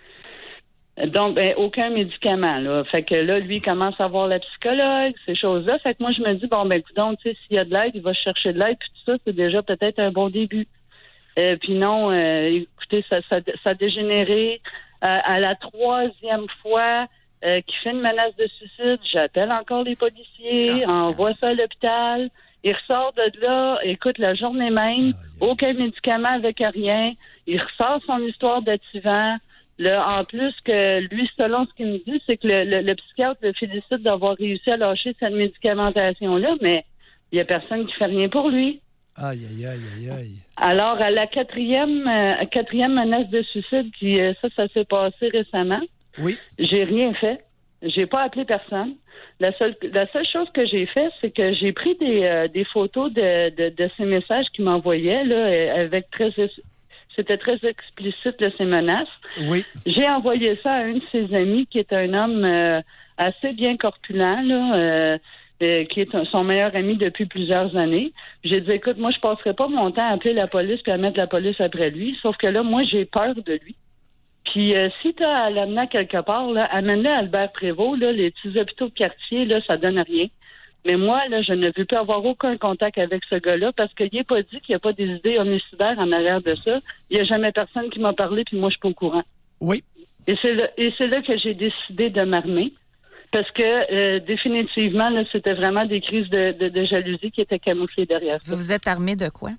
Donc, ben, aucun médicament, là. Fait que là, lui, il commence à voir la psychologue, ces choses-là. Fait que moi, je me dis, bon, ben, donc, tu sais, s'il y a de l'aide, il va chercher de l'aide, puis tout ça, c'est déjà peut-être un bon début. Euh, puis non, euh, écoutez, ça, ça, ça a dégénéré. Euh, à la troisième fois, Euh, qui fait une menace de suicide, j'appelle encore les policiers, envoie ça à l'hôpital, il ressort de là, écoute, la journée même, aucun médicament avec rien, il ressort son histoire d'activant. Là, en plus que lui, selon ce qu'il me dit, c'est que le, le, le psychiatre le félicite d'avoir réussi à lâcher cette médicamentation-là, mais il n'y a personne qui fait rien pour lui. Aïe, aïe, aïe, aïe, aïe. Alors, à la quatrième, euh, quatrième menace de suicide, puis euh, ça, ça s'est passé récemment. Oui. J'ai rien fait. J'ai pas appelé personne. La seule, la seule chose que j'ai fait, c'est que j'ai pris des, euh, des photos de, de, de ces messages qu'il m'envoyait, là, euh, avec très, c'était très explicite, là, ces menaces. Oui. J'ai envoyé ça à un de ses amis, qui est un homme euh, assez bien corpulent, là, euh, euh, qui est un- son meilleur ami depuis plusieurs années. J'ai dit, écoute, moi, je passerai pas mon temps à appeler la police puis à mettre la police après lui, sauf que là, moi, j'ai peur de lui. Puis euh, si tu as à l'amener à quelque part, là, amène-le à Albert Prévost, là, les petits hôpitaux de quartier, là, ça donne rien. Mais moi, là, je ne veux plus avoir aucun contact avec ce gars-là parce qu'il n'est pas dit qu'il n'y a pas des idées homicidaires en arrière de ça. Il n'y a jamais personne qui m'a parlé, puis moi, je suis pas au courant. Oui. Et c'est là, et c'est là que j'ai décidé de m'armer. Parce que euh, définitivement, là, c'était vraiment des crises de, de, de jalousie qui étaient camouflées derrière ça. Vous vous êtes armé de quoi?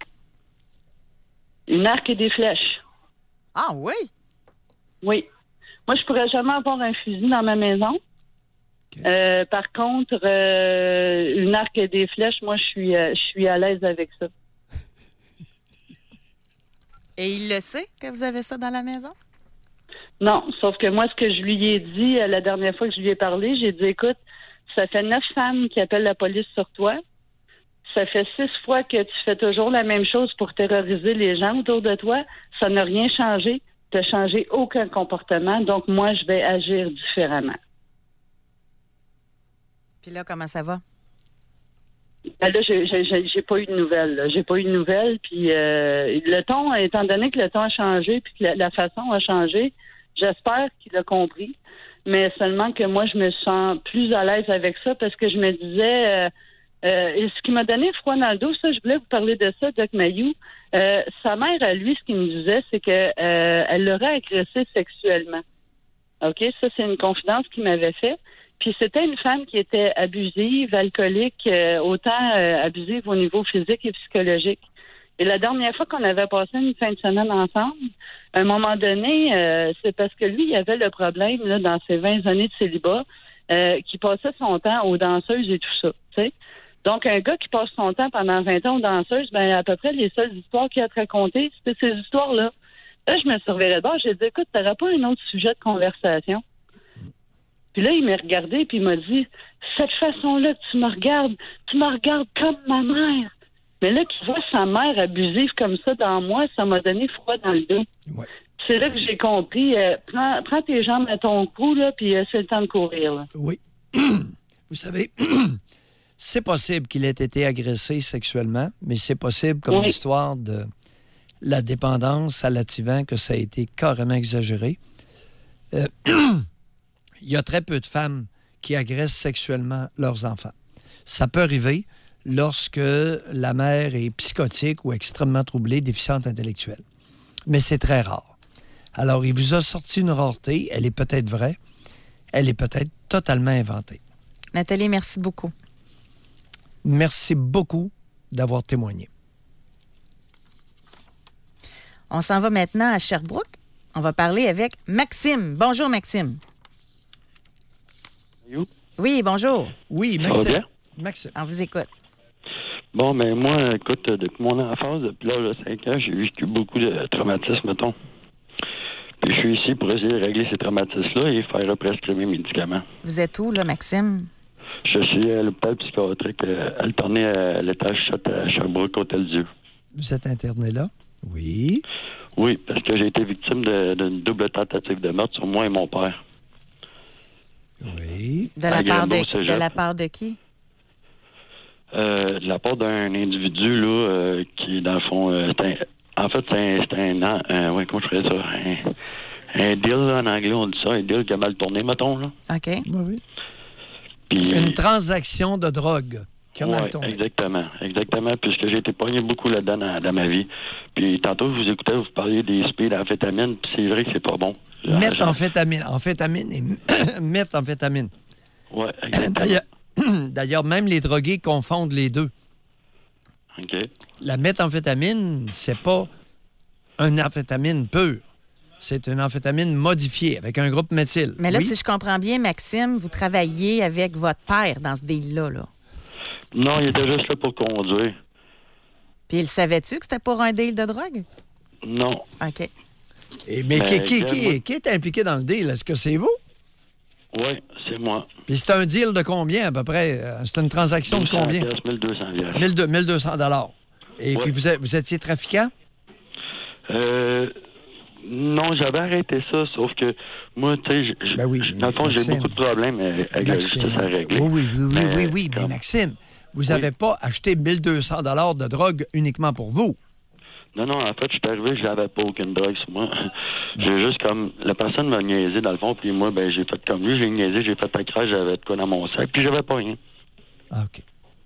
Une arc et des flèches. Ah oui? Oui. Moi, je pourrais jamais avoir un fusil dans ma maison. Euh, par contre, euh, une arc et des flèches, moi, je suis, euh, je suis à l'aise avec ça. Et il le sait que vous avez ça dans la maison? Non, sauf que moi, ce que je lui ai dit euh, la dernière fois que je lui ai parlé, j'ai dit, écoute, ça fait neuf femmes qui appellent la police sur toi. Ça fait six fois que tu fais toujours la même chose pour terroriser les gens autour de toi. Ça n'a rien changé. Tu n'as changé aucun comportement. Donc, moi, je vais agir différemment. Puis là, comment ça va? Ben là, j'ai, j'ai, j'ai j'ai pas eu de nouvelles. là. J'ai pas eu de nouvelles. Puis euh, le ton, étant donné que le ton a changé, puis que la, la façon a changé, j'espère qu'il a compris. Mais seulement que moi, je me sens plus à l'aise avec ça parce que je me disais, euh, Euh, et ce qui m'a donné froid dans le dos, ça, je voulais vous parler de ça, Doc Mayou. Euh, sa mère, à lui, ce qu'il me disait, c'est que euh, elle l'aurait agressé sexuellement. OK? Ça, c'est une confidence qu'il m'avait fait. Puis c'était une femme qui était abusive, alcoolique, euh, autant euh, abusive au niveau physique et psychologique. Et la dernière fois qu'on avait passé une fin de semaine ensemble, à un moment donné, euh, c'est parce que lui, il avait le problème, là, dans ses vingt années de célibat, euh, qui passait son temps aux danseuses et tout ça, tu sais. Donc, un gars qui passe son temps pendant vingt ans aux danseuses, ben à peu près les seules histoires qu'il a à te raconter, c'était ces histoires-là. Là, je me surveillais de bord, j'ai dit, écoute, t'auras pas un autre sujet de conversation? Puis là, il m'a regardé puis il m'a dit, cette façon-là que tu me regardes, tu me regardes comme ma mère. Mais là, qu'il voit sa mère abusive comme ça dans moi, ça m'a donné froid dans le dos. Ouais. C'est là que j'ai compris, euh, prends, prends tes jambes à ton cou, là, puis euh, c'est le temps de courir, là. Oui. Vous savez, c'est possible qu'il ait été agressé sexuellement, mais c'est possible, comme oui. l'histoire de la dépendance à l'Ativan, que ça a été carrément exagéré. Euh, il y a très peu de femmes qui agressent sexuellement leurs enfants. Ça peut arriver lorsque la mère est psychotique ou extrêmement troublée, déficiente intellectuelle. Mais c'est très rare. Alors, il vous a sorti une rareté. Elle est peut-être vraie. Elle est peut-être totalement inventée. Nathalie, merci beaucoup. Merci beaucoup d'avoir témoigné. On s'en va maintenant à Sherbrooke. On va parler avec Maxime. Bonjour, Maxime. You? Oui, bonjour. Oui, Maxime. Ça va bien? Maxime. On vous écoute. Bon, mais moi, écoute, depuis mon enfance, depuis l'âge de cinq ans, j'ai vécu beaucoup de traumatismes, mettons. Puis je suis ici pour essayer de régler ces traumatismes-là et faire prescrire mes médicaments. Vous êtes où, là, Maxime? Je suis à l'hôpital psychiatrique euh, alterné à l'étage sept à Sherbrooke, Hôtel-Dieu. Vous êtes interné là? Oui. Oui, parce que j'ai été victime de- d'une double tentative de meurtre sur moi et mon père. Oui. De la, part de, de la part de qui? Euh, de la part d'un individu, là, euh, qui, dans le fond, euh, c'est un, en fait, c'est un, c'est un, un ouais, comment je ferais ça? Un, un deal, là, en anglais, on dit ça, un deal qui a mal tourné, mettons, là. OK. Oui, oui. Puis, Une transaction de drogue qui a mal ouais, tourné. exactement, exactement, puisque j'ai été pogné beaucoup là-dedans dans, dans ma vie. Puis, tantôt, je vous écoutais, vous parliez des speed amphétamines, puis c'est vrai que c'est pas bon. Méthamphétamine. Amphétamine et méthamphétamine. Ouais, exactement. D'ailleurs, D'ailleurs, même les drogués confondent les deux. OK. La méthamphétamine, c'est pas une amphétamine pure. C'est une amphétamine modifiée avec un groupe méthyle. Mais là, Oui? si je comprends bien, Maxime, vous travaillez avec votre père dans ce deal-là, là. Non, il était juste là pour conduire. Puis il savait-tu que c'était pour un deal de drogue? Non. OK. Et, mais Ben, qui, qui, moi- qui, qui est impliqué dans le deal? Est-ce que c'est vous? Oui, c'est moi. Puis c'est un deal de combien, à peu près? Euh, C'est une transaction de combien? mille deux cents piastres. mille deux cents mille deux cents dollars. Et Ouais. puis vous, êtes- vous étiez trafiquant? Euh, non, j'avais arrêté ça, sauf que moi, tu sais, j- j- Ben oui, dans le fond, j'ai Maxime. beaucoup de problèmes euh, avec la Maxime. justice à régler. Oui, oui, oui, oui, Mais, oui, oui, mais comme- Maxime, vous Oui. n'avez pas acheté mille deux cents dollars de drogue uniquement pour vous. Non, non, en fait, je suis arrivé, j'avais pas aucune drogue sur moi. J'ai juste comme... La personne m'a niaisé, dans le fond, puis moi, ben, j'ai fait comme lui, j'ai niaisé, j'ai fait la crasse, j'avais de quoi dans mon sac, puis j'avais pas rien. Ah, OK.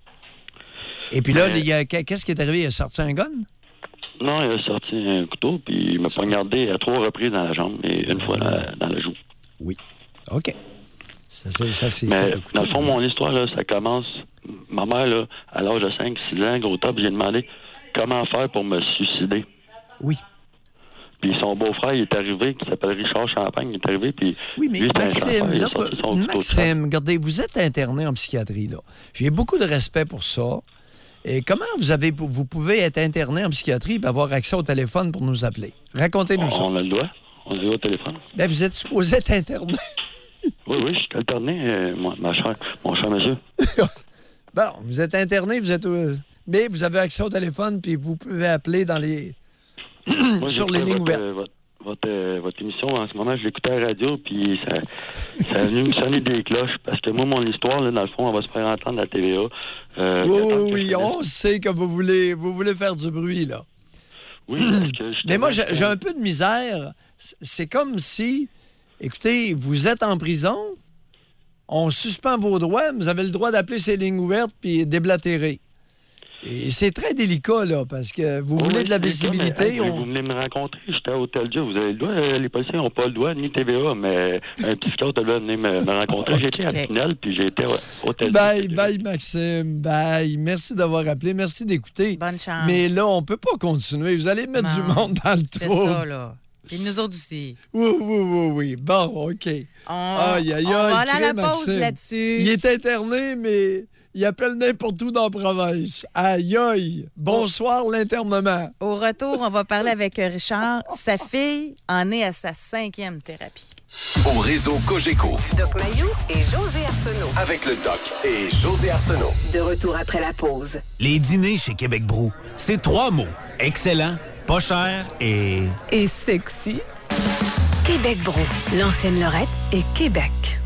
Et puis là, Mais- il y a- qu'est-ce qui est arrivé? Il a sorti un gun? Non, il a sorti un couteau, puis il m'a poignardé à trois reprises dans la jambe et une fois dans, dans la joue. Oui. OK. Ça, c'est, ça, c'est Mais fait au couteau. dans le fond, mon histoire, là, ça commence... Ma mère, là, à l'âge de cinq six ans, gros top, j'ai demandé comment faire pour me suicider. Oui. Puis son beau-frère, il est arrivé, qui s'appelle Richard Champagne, il est arrivé, puis... Oui, mais lui, c'était un Maxime, chauffeur, il là, a sorti faut- son couteau de chasse. Maxime, regardez, vous êtes interné en psychiatrie, là. J'ai beaucoup de respect pour ça. Et comment vous avez, vous pouvez être interné en psychiatrie et avoir accès au téléphone pour nous appeler? Racontez-nous ça. On a le droit. On a le droit au téléphone. Ben, vous êtes supposé être interné. Oui, oui, je suis alterné, euh, moi, ma chère, mon cher monsieur. Bon, vous êtes interné, vous êtes... euh, mais vous avez accès au téléphone, puis vous pouvez appeler dans les... Moi, sur j'écoutais les lignes votre, ouvertes. euh, votre, votre, euh, votre émission, en ce moment, je l'écoutais à la radio, puis ça, ça a venu me sonner des cloches, parce que moi, mon histoire, là, dans le fond, on va se faire entendre à la T V A. Euh, Oui, attends oui, que oui, je- on sait que vous voulez, vous voulez faire du bruit, là. Oui, parce que... Mais moi, j'ai justement, j'ai un peu de misère. C'est- C'est comme si, écoutez, vous êtes en prison, on suspend vos droits. Vous avez le droit d'appeler ces lignes ouvertes puis déblatérer. Et c'est très délicat, là, parce que vous Oui, voulez de la c'est visibilité. ça, mais, hey, on... Vous venez me rencontrer, j'étais à Hôtel Dieu. Vous avez le droit, euh, les policiers n'ont pas le droit, ni T V A, mais un psychiatre a le droit de venir me, me rencontrer. Okay. J'étais à Pinel, puis j'étais à Hôtel Bye, Dieu. bye, Maxime. Bye. Merci d'avoir appelé. Merci d'écouter. Bonne chance. Mais là, on peut pas continuer. Vous allez mettre Non, du monde dans le c'est trou. ça, là. Et nous autres aussi. Oui, oui, oui, oui. Bon, OK. On, aïe, aïe, on va aïe, aller à la crée, pause Maxime. là-dessus. Il est interné, mais il appelle n'importe où dans la province. Aïe, aïe. Bonsoir, l'internement. Au retour, on va parler avec Richard. Sa fille en est à sa cinquième thérapie. Au réseau Cogeco. Doc Mayou et José Arsenault. Avec le Doc et José Arsenault. De retour après la pause. Les dîners chez Québec Brou, c'est trois mots. Excellent, pas cher et... Et sexy. Québec Brou, l'ancienne Lorette et Québec.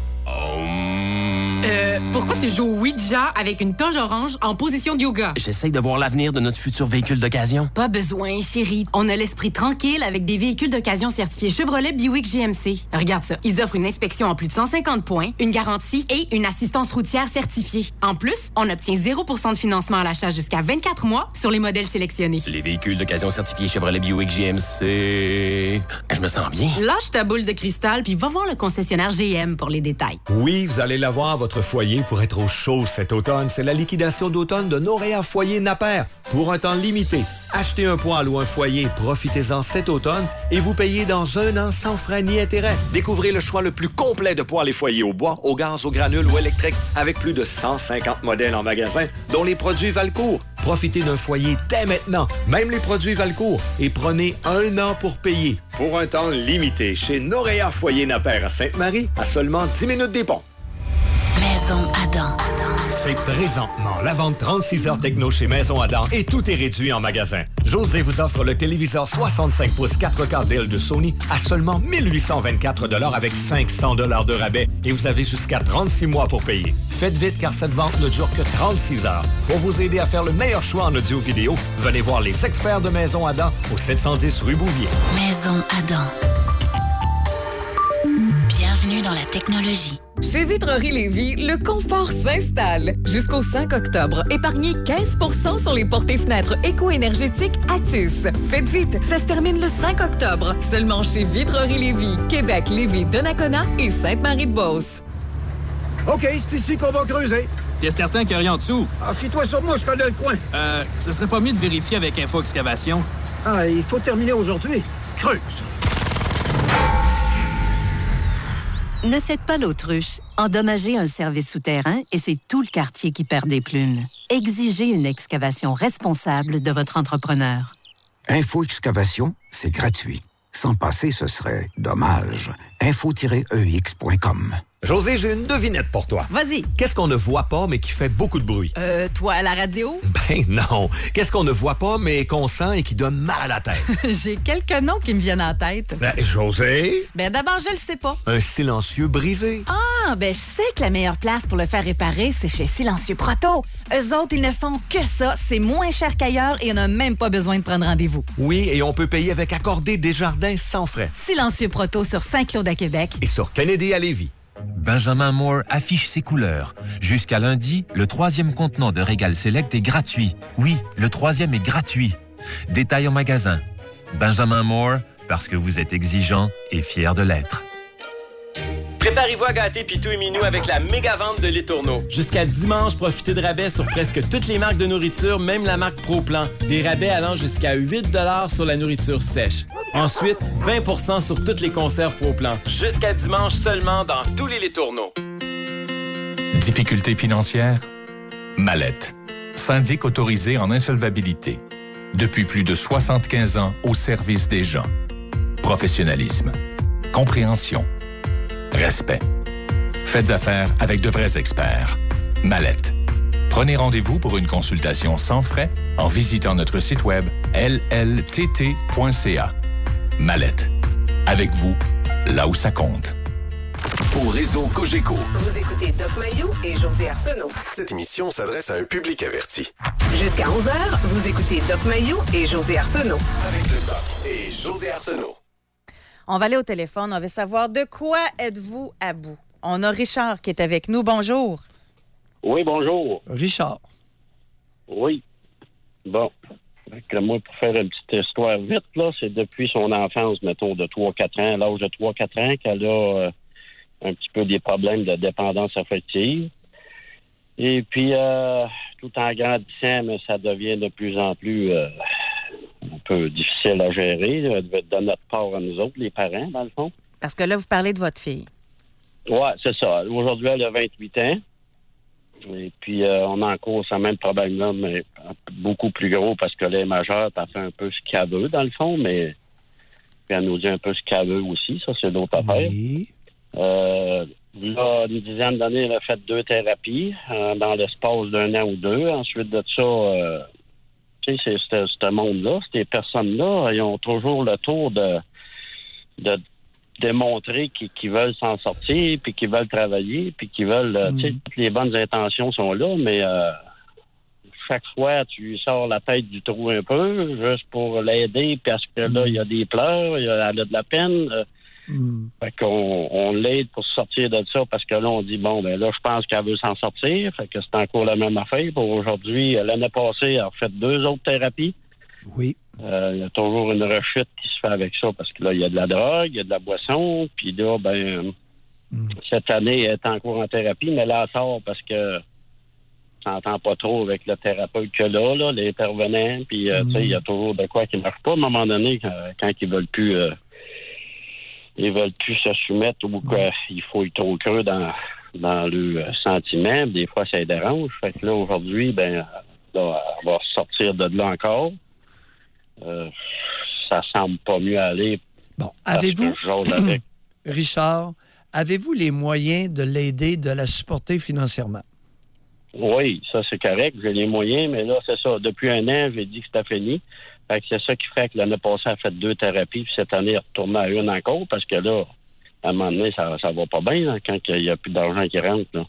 Euh, pourquoi tu joues au Ouija avec une toge orange en position de yoga? J'essaye de voir l'avenir de notre futur véhicule d'occasion. Pas besoin, chérie. On a l'esprit tranquille avec des véhicules d'occasion certifiés Chevrolet Buick G M C. Regarde ça. Ils offrent une inspection en plus de cent cinquante points, une garantie et une assistance routière certifiée. En plus, on obtient zéro pour cent de financement à l'achat jusqu'à vingt-quatre mois sur les modèles sélectionnés. Les véhicules d'occasion certifiés Chevrolet Buick G M C... Je me sens bien. Lâche ta boule de cristal puis va voir le concessionnaire G M pour les détails. Oui, vous allez l'avoir à votre foyer pour être au chaud cet automne. C'est la liquidation d'automne de Noréa Foyer Napper. Pour un temps limité, achetez un poêle ou un foyer, profitez-en cet automne et vous payez dans un an sans frais ni intérêt. Découvrez le choix le plus complet de poêles et foyers au bois, au gaz, au granule ou électrique avec plus de cent cinquante modèles en magasin, dont les produits Valcourt. Profitez d'un foyer dès maintenant, même les produits Valcourt, et prenez un an pour payer. Pour un temps limité, chez Noréa Foyer Napper à Sainte-Marie, à seulement dix minutes des ponts. Maison Adam. C'est présentement la vente trente-six heures techno chez Maison Adam et tout est réduit en magasin. José vous offre le téléviseur soixante-cinq pouces quatre K Dell de Sony à seulement mille huit cent vingt-quatre dollars avec cinq cents dollars de rabais et vous avez jusqu'à trente-six mois pour payer. Faites vite car cette vente ne dure que trente-six heures. Pour vous aider à faire le meilleur choix en audio-vidéo, venez voir les experts de Maison Adam au sept cent dix rue Bouvier. Maison Adam. Bienvenue dans la technologie. Chez Vitrerie Lévis, le confort s'installe. Jusqu'au cinq octobre, épargnez quinze pour cent sur les portes et fenêtres éco-énergétiques Atus. Faites vite, ça se termine le cinq octobre. Seulement chez Vitrerie Lévis, Québec, Lévis, Donnacona et Sainte-Marie-de-Beauce. OK, c'est ici qu'on va creuser. T'es certain qu'il n'y a rien en dessous? Ah, fie-toi sur moi, je connais le coin. Euh, ce serait pas mieux de vérifier avec Info Excavation? Ah, il faut terminer aujourd'hui. Creuse. Ne faites pas l'autruche. Endommagez un service souterrain et c'est tout le quartier qui perd des plumes. Exigez une excavation responsable de votre entrepreneur. Info Excavation, c'est gratuit. Sans passer, ce serait dommage. info tiret e x point com. José, j'ai une devinette pour toi. Vas-y. Qu'est-ce qu'on ne voit pas, mais qui fait beaucoup de bruit? Euh, toi, à la radio? Ben non. Qu'est-ce qu'on ne voit pas, mais qu'on sent et qui donne mal à la tête? J'ai quelques noms qui me viennent en tête. Ben, José? Ben d'abord, je le sais pas. Un silencieux brisé. Ah, ben je sais que la meilleure place pour le faire réparer, c'est chez Silencieux Proto. Eux autres, ils ne font que ça. C'est moins cher qu'ailleurs et on n'a même pas besoin de prendre rendez-vous. Oui, et on peut payer avec Accordé Desjardins sans frais. Silencieux Proto sur Saint-Claude à Québec. Et sur Kennedy à Lévis. Benjamin Moore affiche ses couleurs. Jusqu'à lundi, le troisième contenant de Régal Select est gratuit. Oui, le troisième est gratuit. Détail en magasin. Benjamin Moore, parce que vous êtes exigeant et fier de l'être. Préparez-vous à gâter Pitou et Minou avec la méga vente de Les Tourneaux. Jusqu'à dimanche, profitez de rabais sur presque toutes les marques de nourriture, même la marque ProPlan. Des rabais allant jusqu'à huit dollars sur la nourriture sèche. Ensuite, vingt pour cent sur toutes les conserves ProPlan. Jusqu'à dimanche seulement dans tous les Les Tourneaux. Difficultés financières? Mallette. Syndic autorisé en insolvabilité. Depuis plus de soixante-quinze ans au service des gens. Professionnalisme. Compréhension. Respect. Faites affaire avec de vrais experts. Mallette. Prenez rendez-vous pour une consultation sans frais en visitant notre site web l l t t point c a. Mallette. Avec vous, là où ça compte. Au réseau Cogeco. Vous écoutez Doc Mayou et José Arsenault. Cette émission s'adresse à un public averti. Jusqu'à onze heures, vous écoutez Doc Mayou et José Arsenault. Avec le Doc et José Arsenault. On va aller au téléphone, on veut savoir de quoi êtes-vous à bout. On a Richard qui est avec nous. Bonjour. Oui, bonjour. Richard. Oui. Bon. Que moi, pour faire une petite histoire vite, là, c'est depuis son enfance, mettons, de trois quatre ans, à l'âge de trois quatre ans, qu'elle a euh, un petit peu des problèmes de dépendance affective. Et puis, euh, tout en grandissant, mais ça devient de plus en plus euh, un peu difficile à gérer, là, de notre part à nous autres, les parents, dans le fond. Parce que là, vous parlez de votre fille. Oui, c'est ça. Aujourd'hui, elle a vingt-huit ans. Et puis, euh, on a encore ce même problème-là, mais beaucoup plus gros parce qu'elle est majeure, puis elle fait un peu ce qu'elle veut, dans le fond, mais puis elle nous dit un peu ce qu'elle veut aussi. Ça, c'est d'autres affaires. Oui. Euh, là, une dizaine d'années, elle a fait deux thérapies euh, dans l'espace d'un an ou deux. Ensuite de ça, euh, tu sais, c'est ce monde-là, ces personnes-là, ils ont toujours le tour de... de démontrer qu'ils, qu'ils veulent s'en sortir, puis qu'ils veulent travailler, puis qu'ils veulent... Euh, mm. Tu sais, toutes les bonnes intentions sont là, mais euh, chaque fois, tu sors la tête du trou un peu, juste pour l'aider, parce que là, il mm. y a des pleurs, y a, elle a de la peine. Euh, mm. Fait qu'on on l'aide pour sortir de ça, parce que là, on dit, bon, ben là, je pense qu'elle veut s'en sortir, fait que c'est encore la même affaire. Pour aujourd'hui, l'année passée, elle a fait deux autres thérapies. Oui. Euh, il y a toujours une rechute qui se fait avec ça parce que là, il y a de la drogue, il y a de la boisson, puis là, ben, mm. cette année, elle est encore en thérapie, mais là, elle sort parce que ça s'entend pas trop avec le thérapeute que là, là, l'intervenant, puis euh, mm. tu sais, il y a toujours de quoi qui marche pas à un moment donné quand, quand ils veulent plus euh, ils veulent plus se soumettre ou mm. qu'il faut être trop creux dans, dans le sentiment. Des fois, ça les dérange. Fait que là, aujourd'hui, ben, là, elle va sortir de là encore. Euh, ça semble pas mieux aller. Bon, avez-vous, avec... Richard, avez-vous les moyens de l'aider, de la supporter financièrement? Oui, ça c'est correct, j'ai les moyens, mais là, c'est ça. Depuis un an, j'ai dit que c'était fini. Fait que c'est ça qui fait que l'année passée, elle a fait deux thérapies, puis cette année, elle retourne à une encore, parce que là, à un moment donné, ça, ça va pas bien, là, quand il n'y a plus d'argent qui rentre, là.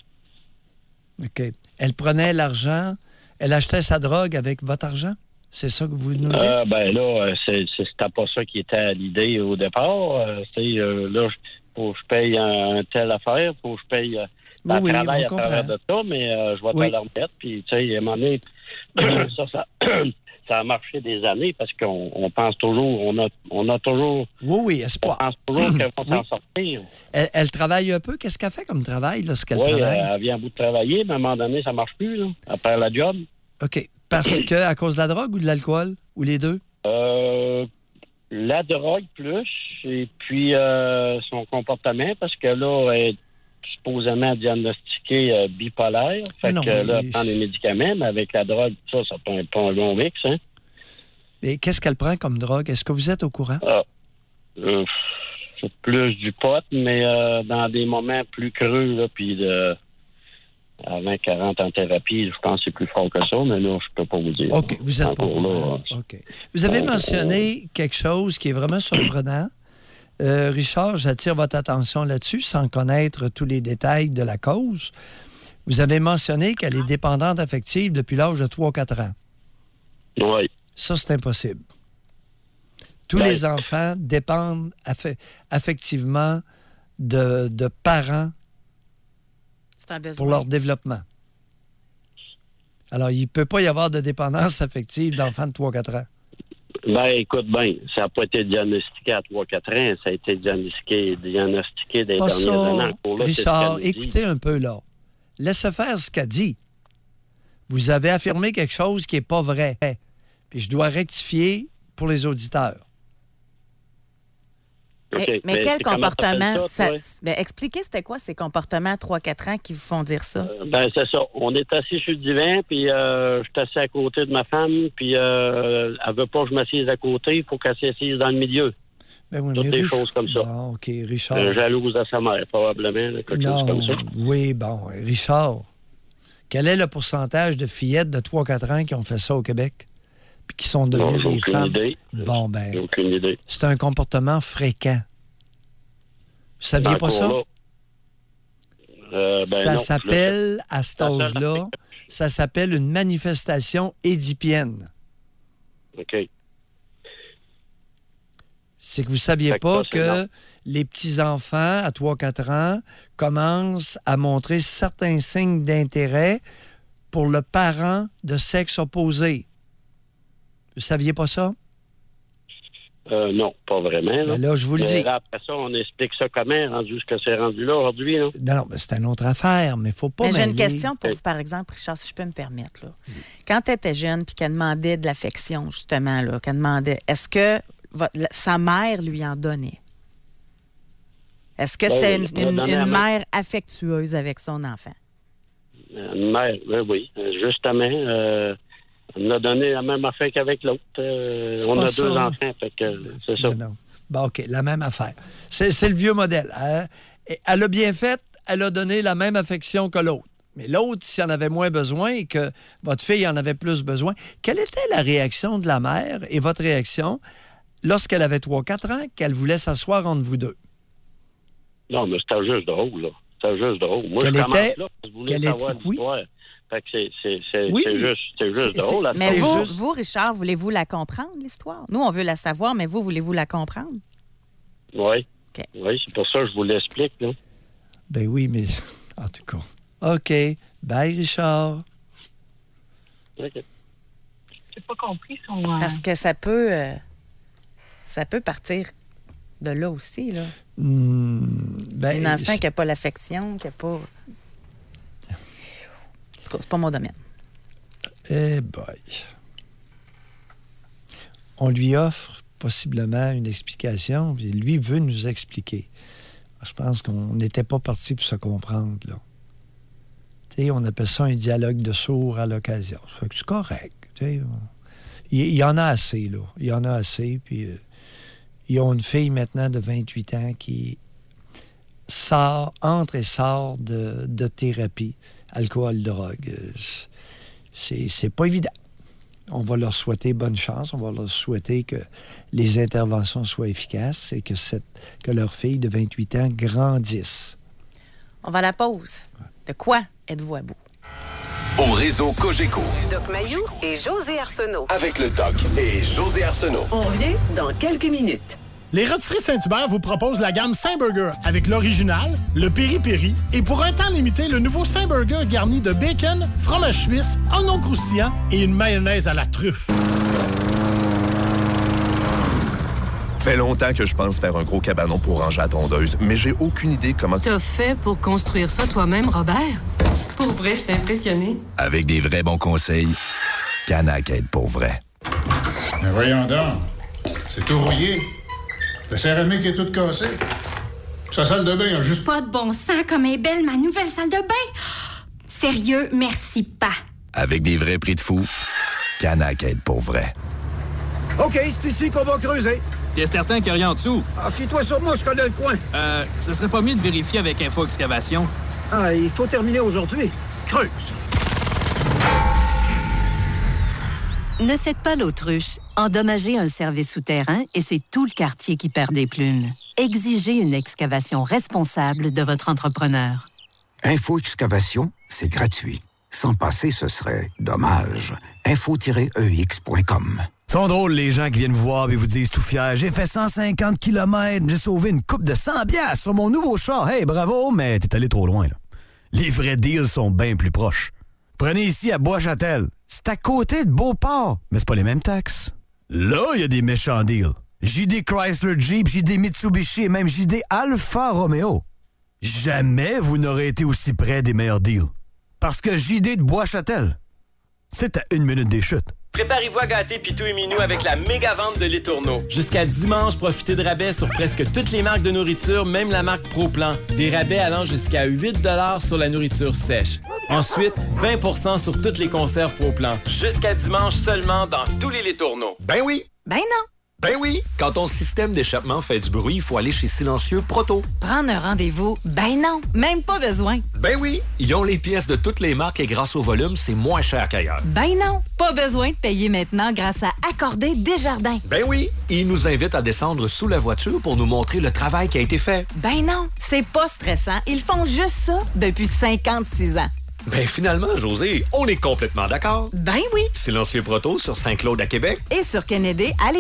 OK. Elle prenait l'argent, elle achetait sa drogue avec votre argent? C'est ça que vous nous dites? Euh, ben là, c'est, c'est, c'était pas ça qui était à l'idée au départ. Euh, c'est, euh, là, faut que je paye un, un telle affaire, faut que je paye euh, oui, oui, travail à travers de ça, mais euh, je vais oui. te le remettre. Puis, tu sais, à un moment donné, ça, ça, ça a marché des années parce qu'on on pense toujours, on a, on a toujours... Oui, oui, espoir. On pense toujours qu'elle va oui. s'en sortir. Elle, elle travaille un peu? Qu'est-ce qu'elle fait comme travail, lorsqu'elle oui, travaille? Oui, elle vient à bout de travailler, mais à un moment donné, ça marche plus, là. Elle perd la job. OK. Parce que à cause de la drogue ou de l'alcool? Ou les deux? Euh, la drogue plus, et puis euh, son comportement, parce que là, elle est supposément diagnostiquée euh, bipolaire. Fait non, que là, elle prend des médicaments, mais avec la drogue, ça, ça peut être pas un long mix, hein. Et qu'est-ce qu'elle prend comme drogue? Est-ce que vous êtes au courant? Ah, euh, c'est plus du pot, mais euh, dans des moments plus creux, là, puis de... Avant quarante en thérapie, je pense que c'est plus fort que ça, mais là, je peux pas vous dire. OK, vous êtes pas là. OK. Vous avez mentionné quelque chose qui est vraiment surprenant. Euh, Richard, j'attire votre attention là-dessus, sans connaître tous les détails de la cause. Vous avez mentionné qu'elle est dépendante affective depuis l'âge de trois quatre ans. Oui. Ça, c'est impossible. Tous ben... les enfants dépendent aff- affectivement de, de parents pour leur développement. Alors, il ne peut pas y avoir de dépendance affective d'enfants de trois quatre ans. Ben, écoute, ben, ça n'a pas été diagnostiqué à trois quatre ans, ça a été diagnostiqué, diagnostiqué des pas dernières ça, années. Là, Richard, écoutez un peu, là. Laissez faire ce qu'elle dit. Vous avez affirmé quelque chose qui n'est pas vrai. Puis je dois rectifier pour les auditeurs. Okay. Mais, mais quel comportement? Ça, ben, expliquez, c'était quoi ces comportements à trois quatre ans qui vous font dire ça? Euh, ben, c'est ça. On est assis sur le divan, puis euh, je suis assis à côté de ma femme, puis euh, elle veut pas que je m'assise à côté, il faut qu'elle s'assise dans le milieu. Ben oui, Toutes des Rich... choses comme ça. Bon, OK, Richard. Euh, jalouse à sa mère, probablement. Quelque non, chose comme ça. Oui, bon, Richard, quel est le pourcentage de fillettes de trois quatre ans qui ont fait ça au Québec? Puis qui sont devenues non, des aucune femmes. Idée. Bon, ben. J'ai aucune idée. C'est un comportement fréquent. Vous saviez ben, pas ça? Euh, ben ça non, s'appelle, à cet âge-là, ça s'appelle une manifestation édipienne. OK. C'est que vous saviez pas que, que les petits-enfants, à trois quatre ans, commencent à montrer certains signes d'intérêt pour le parent de sexe opposé. Vous saviez pas ça? Euh, non, pas vraiment. Là, ben là je vous le dis. Là, après ça, on explique ça comment, rendu ce que c'est rendu là aujourd'hui. Là. Non, non, mais c'est une autre affaire, mais il ne faut pas mais mêler. j'ai une question pour vous, par exemple, Richard, si je peux me permettre. Là. Mm. Quand tu étais jeune puis qu'elle demandait de l'affection, justement, là, qu'elle demandait, est-ce que votre, sa mère lui en donnait? Est-ce que c'était ben, une, une, une mère affectueuse avec son enfant? Une mère, ben oui. Justement, euh, on a donné la même affaire qu'avec l'autre. Euh, on a ça. deux enfants, fait que c'est, c'est ça. Non. Bon, OK, la même affaire. C'est, c'est le vieux modèle. Hein? Elle a bien fait, elle a donné la même affection que l'autre. Mais l'autre, s'il en avait moins besoin et que votre fille en avait plus besoin, quelle était la réaction de la mère et votre réaction lorsqu'elle avait trois quatre ans, qu'elle voulait s'asseoir entre vous deux? Non, mais c'était juste drôle, là. C'était juste drôle. Moi, quelle je était, commence là, parce que vous voulez quelle savoir était, l'histoire. Oui. Fait que c'est, c'est, c'est, oui, c'est juste, c'est juste c'est, drôle. C'est, mais vous, juste... vous, Richard, voulez-vous la comprendre, l'histoire? Nous, on veut la savoir, mais vous, voulez-vous la comprendre? Oui. Okay. Oui, c'est pour ça que je vous l'explique, là. Ben oui, mais en tout cas. OK. Bye, Richard. OK. J'ai pas compris son... Euh... Parce que ça peut... Euh, ça peut partir de là aussi, là. Mmh, ben, un enfant je... qui n'a pas l'affection, qui n'a pas... En tout cas, c'est pas mon domaine. Eh boy. On lui offre possiblement une explication, puis lui veut nous expliquer. Je pense qu'on n'était pas parti pour se comprendre, là. Tu sais, on appelle ça un dialogue de sourds à l'occasion. Ça fait que c'est correct. Tu sais, on... il, il y en a assez, là. Il y en a assez, puis... Euh, ils ont une fille maintenant de vingt-huit ans qui sort, entre et sort de, de thérapie, alcool, drogue. C'est, c'est pas évident. On va leur souhaiter bonne chance. On va leur souhaiter que les interventions soient efficaces et que, cette, que leur fille de vingt-huit ans grandisse. On va à la pause. De quoi êtes-vous à bout? Au réseau Cogeco. Doc Mayou et José Arsenault. Avec le Doc et José Arsenault. On revient dans quelques minutes. Les Rôtisseries Saint-Hubert vous proposent la gamme Saint-Burger avec l'original, le Piri-Piri et pour un temps limité, le nouveau Saint-Burger garni de bacon, fromage suisse, oignon croustillant et une mayonnaise à la truffe. Fait longtemps que je pense faire un gros cabanon pour ranger la tondeuse, mais j'ai aucune idée comment... T'as fait pour construire ça toi-même, Robert? Pour vrai, je t'ai impressionné. Avec des vrais bons conseils, Canac aide pour vrai. Mais voyons donc, c'est tout rouillé. Le céramique est tout cassé. Sa salle de bain a juste... Pas de bon sens comme est belle ma nouvelle salle de bain. Sérieux, merci pas. Avec des vrais prix de fou, Canac aide pour vrai. OK, c'est ici qu'on va creuser. T'es certain qu'il n'y a rien en dessous? Ah, fie-toi sur moi, je connais le coin. Euh, ce serait pas mieux de vérifier avec Info Excavation? Ah, il faut terminer aujourd'hui. Creuse. Ne faites pas l'autruche. Endommagez un service souterrain et c'est tout le quartier qui perd des plumes. Exigez une excavation responsable de votre entrepreneur. Info Excavation, c'est gratuit. Sans passer, ce serait dommage. info tiret e x point com. Ils sont drôles, les gens qui viennent vous voir et vous disent tout fiers. J'ai fait cent cinquante kilomètres, j'ai sauvé une coupe de cent piastres sur mon nouveau char. Hey, bravo, mais t'es allé trop loin, là. Les vrais deals sont bien plus proches. Prenez ici à Bois-Châtel. C'est à côté de Beauport, mais c'est pas les mêmes taxes. Là, il y a des méchants deals. J D Chrysler Jeep, J D Mitsubishi et même J D Alfa Romeo. Jamais vous n'aurez été aussi près des meilleurs deals. Parce que J D de Bois-Châtel, c'est à une minute des chutes. Préparez-vous à gâter Pitou et Minou avec la méga vente de Les Tourneaux. Jusqu'à dimanche, profitez de rabais sur presque toutes les marques de nourriture, même la marque Pro-Plan. Des rabais allant jusqu'à huit dollars sur la nourriture sèche. Ensuite, vingt pour cent sur toutes les conserves Pro-Plan. Jusqu'à dimanche seulement dans tous les Les Tourneaux. Ben oui! Ben non! Ben oui! Quand ton système d'échappement fait du bruit, il faut aller chez Silencieux Proto. Prendre un rendez-vous? Ben non! Même pas besoin! Ben oui! Ils ont les pièces de toutes les marques et grâce au volume, c'est moins cher qu'ailleurs. Ben non! Pas besoin de payer maintenant grâce à Accordé Desjardins. Ben oui! Ils nous invitent à descendre sous la voiture pour nous montrer le travail qui a été fait. Ben non! C'est pas stressant. Ils font juste ça depuis cinquante-six ans. Ben finalement, José, on est complètement d'accord. Ben oui! Silencieux Proto sur Saint-Claude à Québec. Et sur Kennedy à Lévis.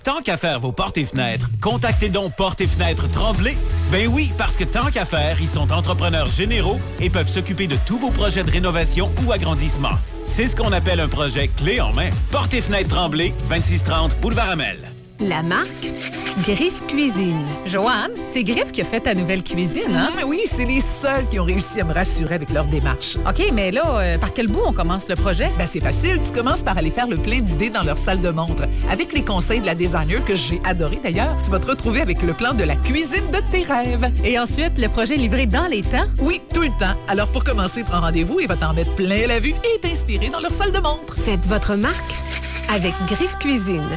Tant qu'à faire vos portes et fenêtres, contactez donc Portes et Fenêtres Tremblay. Ben oui, parce que tant qu'à faire, ils sont entrepreneurs généraux et peuvent s'occuper de tous vos projets de rénovation ou agrandissement. C'est ce qu'on appelle un projet clé en main. Portes et Fenêtres Tremblay, vingt-six trente Boulevard Amel. La marque Griffe Cuisine. Joanne, c'est Griffe qui a fait ta nouvelle cuisine, hein? Mmh, oui, c'est les seuls qui ont réussi à me rassurer avec leur démarche. OK, mais là, euh, par quel bout on commence le projet? Ben, c'est facile. Tu commences par aller faire le plein d'idées dans leur salle de montre. Avec les conseils de la designer, que j'ai adoré d'ailleurs, tu vas te retrouver avec le plan de la cuisine de tes rêves. Et ensuite, le projet livré dans les temps? Oui, tout le temps. Alors, pour commencer, prends rendez-vous et va t'en mettre plein la vue et t'inspirer dans leur salle de montre. Faites votre marque avec Griffe Cuisine.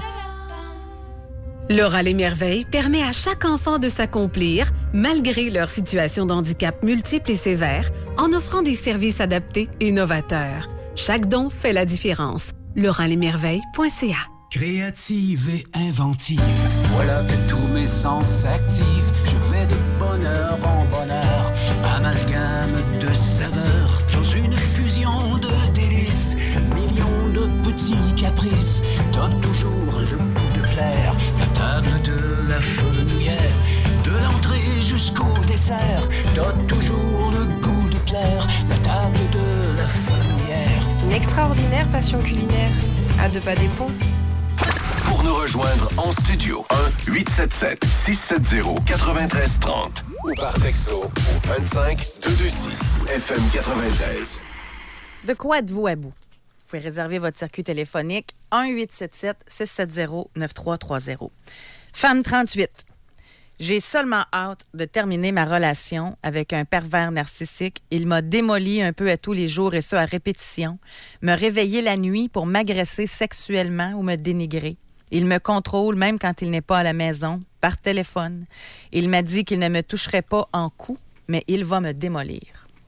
L'Oral et Merveille permet à chaque enfant de s'accomplir, malgré leur situation de handicap multiple et sévère, en offrant des services adaptés et novateurs. Chaque don fait la différence. L'Oral et Merveille point c a. Créative et inventive, voilà que tous mes sens s'activent. Je vais de bonheur en bonheur, amalgame de saveurs, dans une fusion de délices, millions de petits caprices, donne toujours le goût de plaire. La table de la fenouillère, de l'entrée jusqu'au dessert, donne toujours le goût de plaire. La table de la fenouillère. Une extraordinaire passion culinaire, à deux pas des ponts. Pour nous rejoindre en studio, un huit sept sept six sept zéro neuf trois trois zéro ou par texto au vingt-cinq deux cent vingt-six F M quatre-vingt-treize. De quoi êtes-vous à bout? Vous pouvez réserver votre circuit téléphonique un huit sept sept six sept zéro neuf trois trois zéro. Femme trente-huit. J'ai seulement hâte de terminer ma relation avec un pervers narcissique. Il m'a démoli un peu à tous les jours et ce à répétition, me réveiller la nuit pour m'agresser sexuellement ou me dénigrer. Il me contrôle même quand il n'est pas à la maison, par téléphone. Il m'a dit qu'il ne me toucherait pas en coups, mais il va me démolir.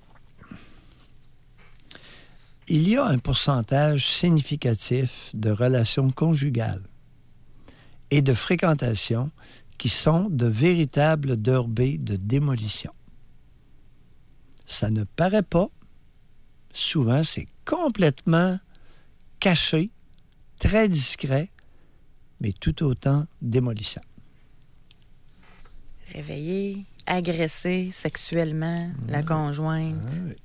Il y a un pourcentage significatif de relations conjugales et de fréquentation qui sont de véritables derbies de démolition. Ça ne paraît pas. Souvent, c'est complètement caché, très discret, mais tout autant démolissant. Réveiller, agresser sexuellement mmh. la conjointe. Ah oui.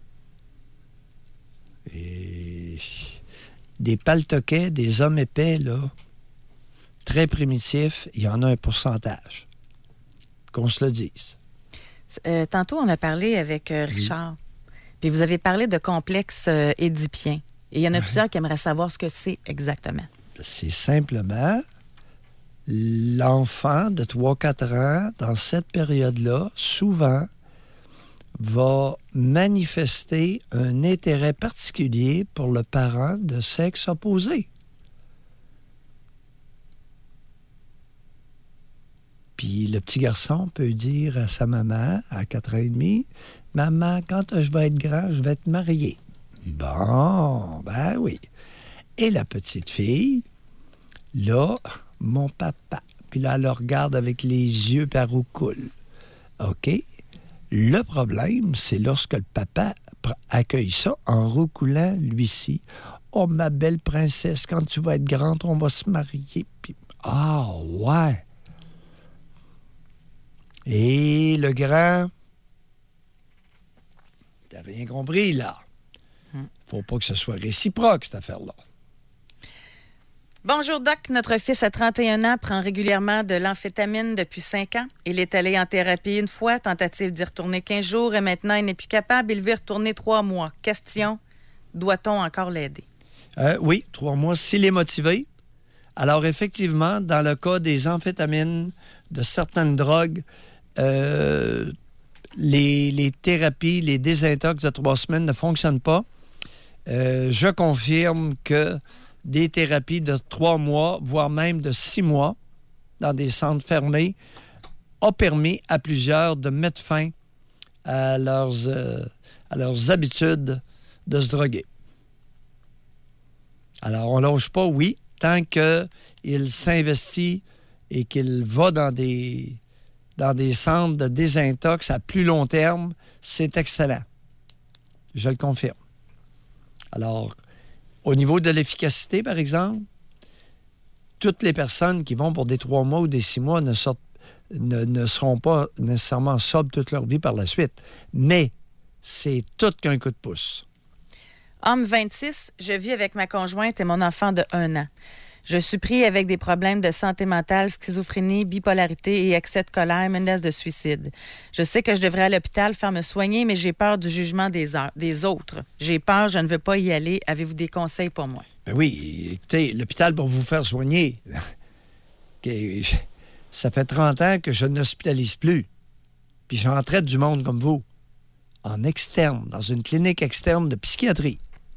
Et des paltoquets, des hommes épais, là, très primitifs, il y en a un pourcentage. Qu'on se le dise. Euh, tantôt, on a parlé avec euh, Richard. Oui. Puis vous avez parlé de complexe euh, édipien. Et il y en a oui. plusieurs qui aimeraient savoir ce que c'est exactement. C'est simplement l'enfant de trois quatre ans, dans cette période-là, souvent, va manifester un intérêt particulier pour le parent de sexe opposé. Puis le petit garçon peut dire à sa maman, à quatre ans et demi, « Maman, quand je vais être grand, je vais te marier. » Bon, ben oui. Et la petite fille, là, mon papa. Puis là, elle le regarde avec les yeux par où coule. OK? Le problème, c'est lorsque le papa accueille ça en roucoulant lui-ci. « Oh, ma belle princesse, quand tu vas être grande, on va se marier. » Puis, ah, ouais. Et le grand, t'as rien compris, là. Faut pas que ce soit réciproque, cette affaire-là. Bonjour, Doc. Notre fils a trente et un ans, prend régulièrement de l'amphétamine depuis cinq ans. Il est allé en thérapie une fois, tentative d'y retourner quinze jours et maintenant il n'est plus capable. Il veut y retourner trois mois. Question, doit-on encore l'aider? Euh, oui, trois mois, s'il est motivé. Alors, effectivement, dans le cas des amphétamines, de certaines drogues, euh, les, les thérapies, les désintox de trois semaines ne fonctionnent pas. Euh, je confirme que des thérapies de trois mois, voire même de six mois, dans des centres fermés, ont permis à plusieurs de mettre fin à leurs, euh, à leurs habitudes de se droguer. Alors, on ne lâche pas, oui, tant qu'il s'investit et qu'il va dans des, dans des centres de désintox à plus long terme, c'est excellent. Je le confirme. Alors, au niveau de l'efficacité, par exemple, toutes les personnes qui vont pour des trois mois ou des six mois ne, sortent, ne, ne seront pas nécessairement sobres toute leur vie par la suite. Mais c'est tout qu'un coup de pouce. Homme vingt-six, je vis avec ma conjointe et mon enfant de un an. Je suis pris avec des problèmes de santé mentale, schizophrénie, bipolarité et excès de colère, menace de suicide. Je sais que je devrais aller à l'hôpital faire me soigner, mais j'ai peur du jugement des, heures, des autres. J'ai peur, je ne veux pas y aller. Avez-vous des conseils pour moi? Ben oui, écoutez, l'hôpital pour vous faire soigner. Ça fait trente ans que je n'hospitalise plus. Puis j'en traite du monde comme vous. En externe, dans une clinique externe de psychiatrie.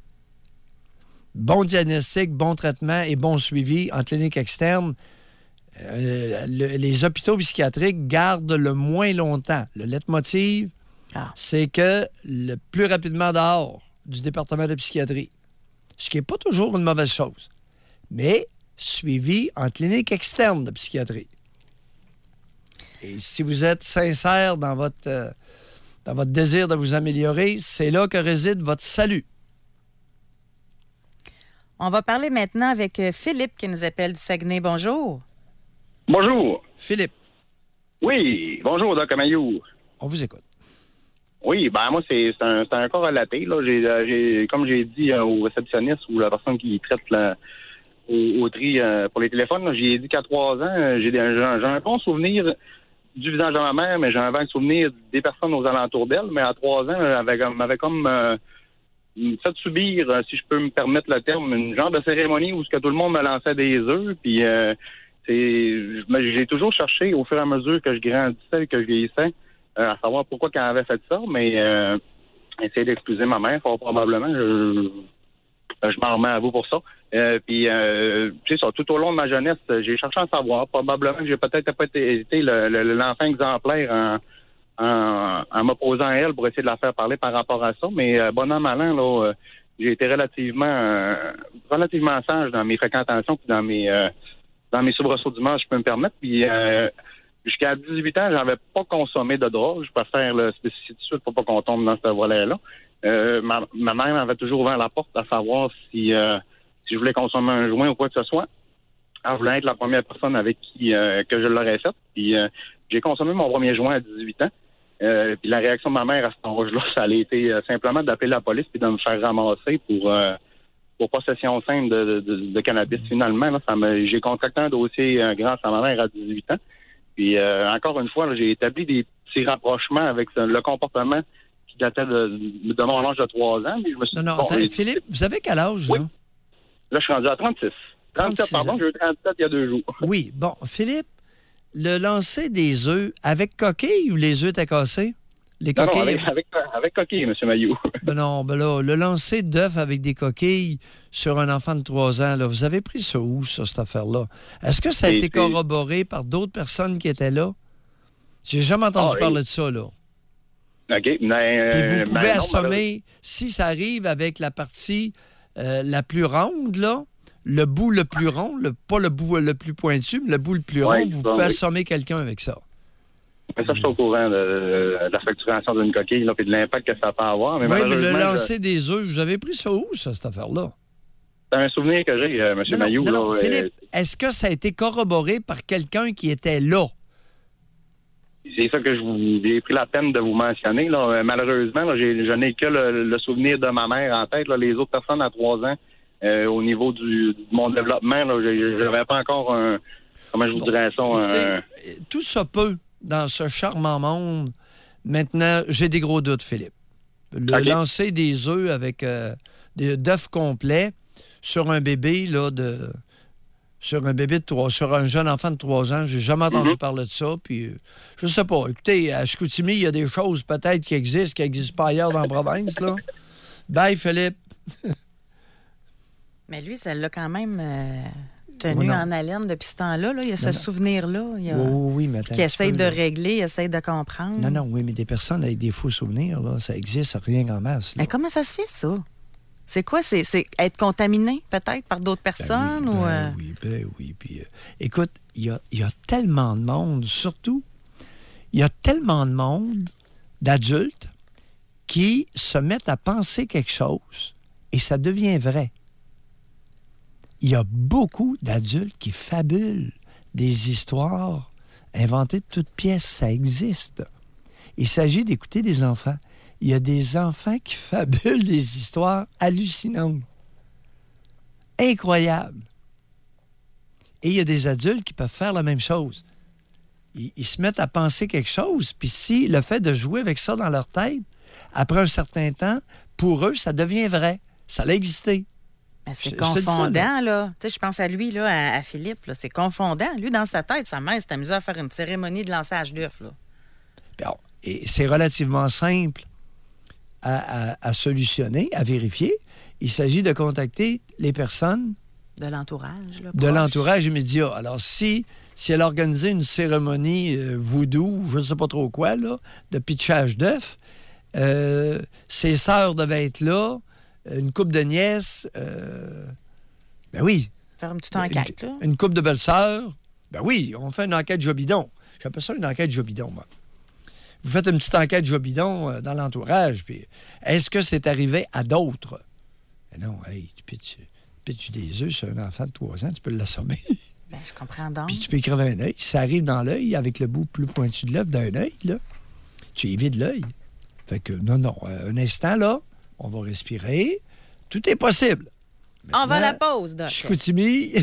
Bon diagnostic, bon traitement et bon suivi en clinique externe. Euh, le, les hôpitaux psychiatriques gardent le moins longtemps. Le leitmotiv, ah. c'est que le plus rapidement dehors du département de psychiatrie. Ce qui n'est pas toujours une mauvaise chose. Mais suivi en clinique externe de psychiatrie. Et si vous êtes sincère dans votre, euh, dans votre désir de vous améliorer, c'est là que réside votre salut. On va parler maintenant avec Philippe qui nous appelle du Saguenay. Bonjour. Bonjour. Philippe. Oui, bonjour, Doc Mayou. On vous écoute. Oui, ben moi, c'est, c'est, un, c'est un cas relaté. Là. J'ai, j'ai, comme j'ai dit euh, au réceptionniste ou la personne qui traite la, au, au tri euh, pour les téléphones, là, j'ai dit qu'à trois ans, j'ai, j'ai, j'ai un bon souvenir du visage de ma mère, mais j'ai un vague souvenir des personnes aux alentours d'elle. Mais à trois ans, elle avait, m'avait comme... Euh, fait subir, si je peux me permettre le terme, une genre de cérémonie où ce que tout le monde me lançait des œufs, puis euh, c'est, j'ai toujours cherché au fur et à mesure que je grandissais, que je vieillissais, euh, à savoir pourquoi qu'elle avait fait ça, mais euh, essayer d'excuser ma mère, fort probablement, je, je m'en remets à vous pour ça. Euh, puis, euh, tu sais, ça, tout au long de ma jeunesse, j'ai cherché à savoir, probablement que j'ai peut-être pas été le, le, l'enfant exemplaire en En, en m'opposant à elle pour essayer de la faire parler par rapport à ça. Mais euh, bon an, mal an, là, euh, j'ai été relativement euh, relativement sage dans mes fréquentations puis dans mes euh, dans mes soubresauts d'humeur, je peux me permettre. Puis euh, jusqu'à dix-huit ans, j'avais pas consommé de drogue. Je préfère le spécifier tout de suite pour pas qu'on tombe dans ce volet-là. Euh, ma, ma mère m'avait toujours ouvert la porte à savoir si euh, si je voulais consommer un joint ou quoi que ce soit. Elle voulait être la première personne avec qui euh, que je l'aurais fait. Puis euh, j'ai consommé mon premier joint à dix-huit ans. Euh, puis la réaction de ma mère à cet âge-là, ça a été euh, simplement d'appeler la police puis de me faire ramasser pour euh, pour possession simple de, de, de cannabis. Finalement, là, ça me, j'ai contracté un dossier euh, grâce à ma mère à dix-huit ans. Puis euh, encore une fois, là, j'ai établi des petits rapprochements avec euh, le comportement qui datait de, de mon âge de trois ans. Puis je me suis non, non, bon, attends, j'ai... Philippe, vous avez quel âge, oui. là? Là, je suis rendu à trente-six. trente-sept, pardon, j'ai eu trente-sept il y a deux jours. Oui, bon, Philippe, le lancer des œufs avec coquille ou les œufs étaient cassés? Les non, coquilles... non, avec, avec, avec coquille, M. Mayou. Ben non, ben là, le lancer d'œufs avec des coquilles sur un enfant de trois ans, là, vous avez pris ça où, ça, cette affaire-là? Est-ce que ça a c'est, été c'est... corroboré par d'autres personnes qui étaient là? J'ai jamais entendu ah, parler oui. de ça, là. OK, mais... Puis vous pouvez ben, assommer, non, si ça arrive avec la partie euh, la plus ronde, là, le bout le plus rond, le, pas le bout le plus pointu, mais le bout le plus ouais, rond, vous bon, pouvez oui. assommer quelqu'un avec ça. Mais ça, je suis au courant de, de la facturation d'une coquille et de l'impact que ça peut avoir. Mais oui, mais le lancer je... des œufs, vous avez pris ça où, ça, cette affaire-là? C'est un souvenir que j'ai, euh, M. Non, Mayou. non, non, là, Philippe, euh... est-ce que ça a été corroboré par quelqu'un qui était là? C'est ça que je vous, j'ai pris la peine de vous mentionner. Là. Malheureusement, là, j'ai, je n'ai que le, le souvenir de ma mère en tête. Là. Les autres personnes à trois ans, euh, au niveau du, de mon développement, là, je n'avais pas encore un... Comment je vous bon, dirais ça? Écoutez, un... Tout ça peut, dans ce charmant monde. Maintenant, j'ai des gros doutes, Philippe. Le okay. lancer des œufs avec euh, des d'œufs complets sur un bébé, là, de... Sur un bébé de trois, sur un jeune enfant de trois ans, j'ai jamais entendu mm-hmm. parler de ça. Puis, euh, je sais pas. Écoutez, à Chicoutimi, il y a des choses peut-être qui existent, qui n'existent pas ailleurs dans la province, là. Bye, Philippe. Mais lui, ça l'a quand même euh, tenu oh, en haleine depuis ce temps-là. Là. Il y a ce non, souvenir-là. Il y a... oh, oui, mais qui essaye de là. régler, essaye de comprendre. Non, non, oui, mais des personnes avec des faux souvenirs, là, ça existe rien en masse. Là. Mais comment ça se fait, ça? C'est quoi? C'est, c'est être contaminé, peut-être, par d'autres personnes? Ben oui, ou, ben euh... oui, ben oui. Puis, euh, écoute, il y a, y a tellement de monde, surtout, il y a tellement de monde, d'adultes, qui se mettent à penser quelque chose et ça devient vrai. il y a beaucoup d'adultes qui fabulent des histoires inventées de toutes pièces. Ça existe. Il s'agit d'écouter des enfants. Il y a des enfants qui fabulent des histoires hallucinantes. Incroyables. Et il y a des adultes qui peuvent faire la même chose. Ils, ils se mettent à penser quelque chose, puis si le fait de jouer avec ça dans leur tête, après un certain temps, pour eux, ça devient vrai. Ça a existé. Mais c'est Je- je te confondant, dis ça, là. là. Tu sais, je pense à lui, là, à, à Philippe. Là. C'est confondant. Lui, dans sa tête, sa mère s'est amusée à faire une cérémonie de lançage d'œufs. Là. Bon, et c'est relativement simple à, à- à solutionner, à vérifier. Il s'agit de contacter les personnes De l'entourage. Là, de proche. l'entourage immédiat. Alors, si, si elle organisait une cérémonie euh, voodoo, je ne sais pas trop quoi, là, de pitchage d'œufs, euh, ses sœurs devaient être là, une couple de nièces, euh, ben oui. Faire une petite enquête, là. Une, une couple de belles-sœurs, ben oui, on fait une enquête jobidon. J'appelle ça une enquête jobidon, moi. Vous faites une petite enquête jobidon euh, dans l'entourage, puis est-ce que c'est arrivé à d'autres? Ben non, hey, tu pitches, tu pitches des œufs sur un enfant de trois ans, tu peux l'assommer. Ben, je comprends donc. Puis tu peux y crever un œil. Si ça arrive dans l'œil, avec le bout plus pointu de l'œuf d'un œil, là, tu évites l'œil. Fait que, non, non, euh, un instant, là, on va respirer. Tout est possible. On va à la pause, Doc. Chicoutimi.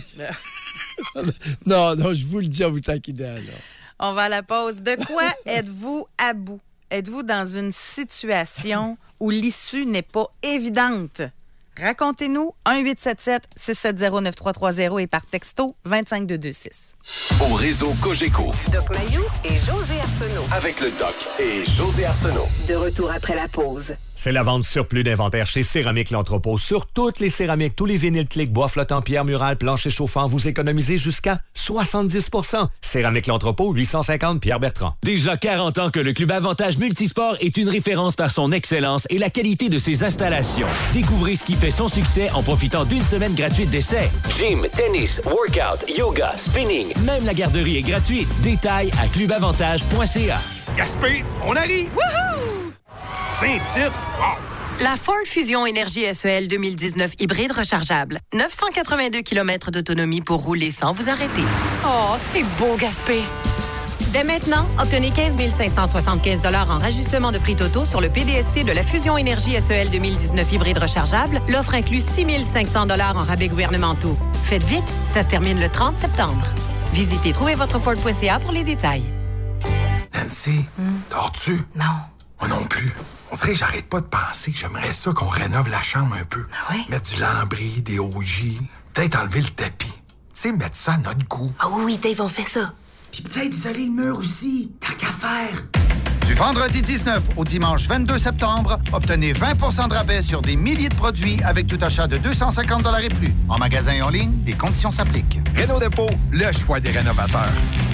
non, non, je vous le dis en vous taquinant, là. On va à la pause. De quoi êtes-vous à bout? Êtes-vous dans une situation où l'issue n'est pas évidente? Racontez-nous un huit sept sept six sept zéro neuf trois trois zéro et par texto vingt-cinq deux deux six. Au réseau Cogeco, Doc Mayou et José Arsenault. avec le Doc et José Arsenault. De retour après la pause. C'est la vente surplus d'inventaire chez Céramique L'Entrepôt. Sur toutes les céramiques, tous les vinyles clics, bois flottants, pierre murale, plancher chauffant, vous économisez jusqu'à soixante-dix pour cent. Céramique L'Entrepôt, huit cent cinquante Pierre Bertrand. Déjà quarante ans que le Club Avantage Multisport est une référence par son excellence et la qualité de ses installations. Découvrez ce qui fait son succès en profitant d'une semaine gratuite d'essai. Gym, tennis, workout, yoga, spinning, même la garderie est gratuite. Détails à club avantage point c a. Gaspé, on arrive! Wouhou! Saint-Tite, wow! La Ford Fusion Énergie S E L deux mille dix-neuf hybride rechargeable. neuf cent quatre-vingt-deux kilomètres d'autonomie pour rouler sans vous arrêter. Oh, c'est beau, Gaspé. Dès maintenant, obtenez quinze mille cinq cent soixante-quinze dollars en rajustement de prix totaux sur le P D S C de la Fusion Énergie S E L deux mille dix-neuf hybride rechargeable. L'offre inclut six mille cinq cents dollars en rabais gouvernementaux. Faites vite, ça se termine le trente septembre. Visitez trouvez votre ford point c a pour les détails. Nancy, dors-tu? Non. Moi non plus. On dirait que j'arrête pas de penser que j'aimerais ça qu'on rénove la chambre un peu. Ah oui? Mettre du lambris, des O J, peut-être enlever le tapis. Tu sais, mettre ça à notre goût. Ah oui, oui, Dave, on fait ça. Puis peut-être isoler le mur aussi. Tant qu'à faire. Du vendredi dix-neuf au dimanche vingt-deux septembre, obtenez vingt pour cent de rabais sur des milliers de produits avec tout achat de deux cent cinquante dollars et plus. En magasin et en ligne, des conditions s'appliquent. Réno Dépôt, le choix des rénovateurs.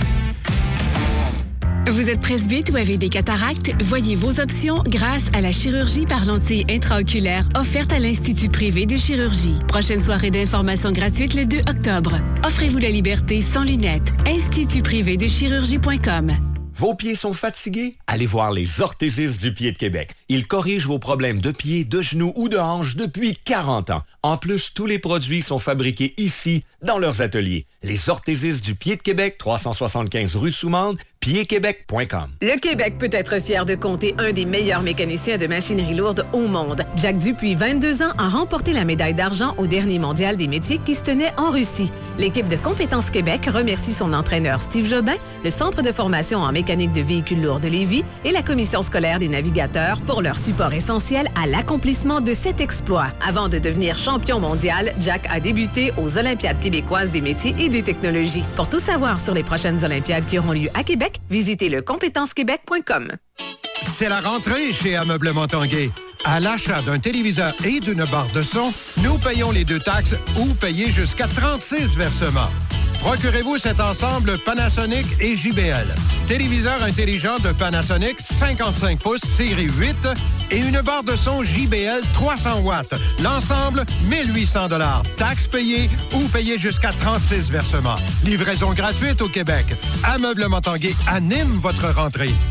Vous êtes presbyte ou avez des cataractes? Voyez vos options grâce à la chirurgie par lentille intraoculaire offerte à l'Institut privé de chirurgie. Prochaine soirée d'information gratuite le deux octobre. Offrez-vous la liberté sans lunettes. institut privé de chirurgie point com. Vos pieds sont fatigués? Allez voir les orthésistes du pied de Québec. Ils corrigent vos problèmes de pieds, de genoux ou de hanches depuis quarante ans. En plus, tous les produits sont fabriqués ici, dans leurs ateliers. Les orthésistes du pied de Québec, trois cent soixante-quinze rue Soumande, pied québec point com. Le Québec peut être fier de compter un des meilleurs mécaniciens de machinerie lourde au monde. Jack Dupuis, vingt-deux ans, a remporté la médaille d'argent au dernier mondial des métiers qui se tenait en Russie. L'équipe de Compétences Québec remercie son entraîneur Steve Jobin, le Centre de formation en mécanique de véhicules lourds de Lévis et la Commission scolaire des navigateurs pour leur support essentiel à l'accomplissement de cet exploit. Avant de devenir champion mondial, Jack a débuté aux Olympiades québécoises des métiers et des technologies. Pour tout savoir sur les prochaines Olympiades qui auront lieu à Québec, visitez le compétences québec point com. C'est la rentrée chez Ameublement Tanguay. À l'achat d'un téléviseur et d'une barre de son, nous payons les deux taxes ou payez jusqu'à trente-six versements. Procurez-vous cet ensemble Panasonic et J B L. Téléviseur intelligent de Panasonic cinquante-cinq pouces série huit et une barre de son J B L trois cents watts. L'ensemble, mille huit cents dollars. Taxes payées ou payées jusqu'à trente-six versements. Livraison gratuite au Québec. Ameublement Tanguay anime votre rentrée.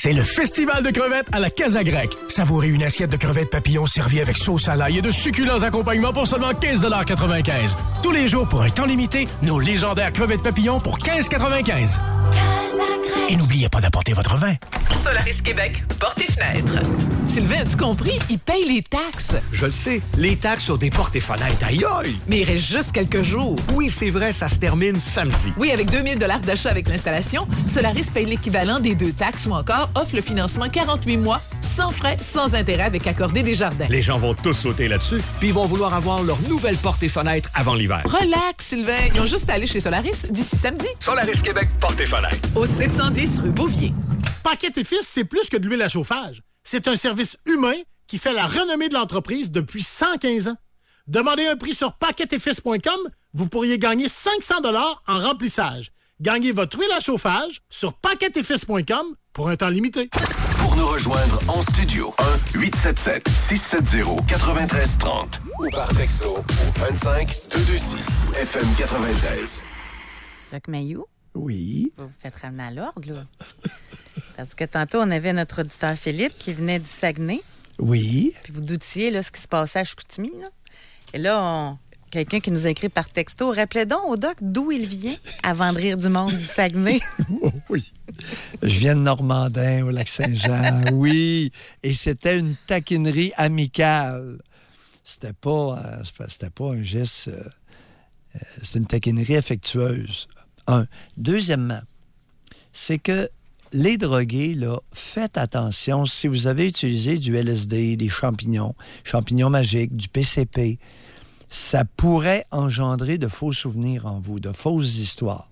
C'est le festival de crevettes à la Casa Grecque. Savourez une assiette de crevettes papillons servie avec sauce à l'ail et de succulents accompagnements pour seulement quinze quatre-vingt-quinze. Tous les jours, pour un temps limité, nos légendaires crevettes papillons pour quinze quatre-vingt-quinze. Et n'oubliez pas d'apporter votre vin. Solaris Québec, portes et fenêtres. Sylvain, as-tu compris? Il paye les taxes. Je le sais, les taxes sur des portes et fenêtres, aïe aïe! Mais il reste juste quelques jours. Oui, c'est vrai, ça se termine samedi. Oui, avec deux mille dollars d'achat avec l'installation, Solaris paye l'équivalent des deux taxes ou encore offre le financement quarante-huit mois, sans frais, sans intérêt avec Accordé Desjardins. Les gens vont tous sauter là-dessus, puis ils vont vouloir avoir leur nouvelle porte et fenêtres avant l'hiver. Relax, Sylvain. Ils ont juste à aller chez Solaris d'ici samedi. Solaris Québec, porte et fenêtres. Au sept cent dix rue Beauvier. Paquette et Fils, c'est plus que de l'huile à chauffage. C'est un service humain qui fait la renommée de l'entreprise depuis cent quinze ans. Demandez un prix sur paquette et fils point com, vous pourriez gagner cinq cents dollars en remplissage. Gagnez votre huile à chauffage sur paquette et fils point com pour un temps limité. Pour nous rejoindre en studio, un huit sept sept, six sept zéro, neuf trois trois zéro ou par texto au vingt-cinq deux cent vingt-six F M quatre-vingt-treize. Doc Mayou? Oui. Vous vous faites ramener à l'ordre, là. Parce que tantôt, on avait notre auditeur Philippe qui venait du Saguenay. Oui. Puis vous doutiez là, ce qui se passait à Chicoutimi, là. Et là, on... quelqu'un qui nous a écrit par texto, rappelez donc au doc d'où il vient avant de rire du monde du Saguenay. Oui. Je viens de Normandin, au Lac-Saint-Jean, oui. Et c'était une taquinerie amicale. C'était pas, euh, c'était pas un geste... Euh, euh, c'était une taquinerie affectueuse. Un. Deuxièmement, c'est que les drogués, là, faites attention. Si vous avez utilisé du L S D, des champignons, champignons magiques, du P C P, ça pourrait engendrer de faux souvenirs en vous, de fausses histoires.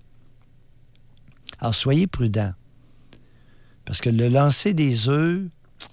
Alors, soyez prudents. Parce que le lancer des œufs,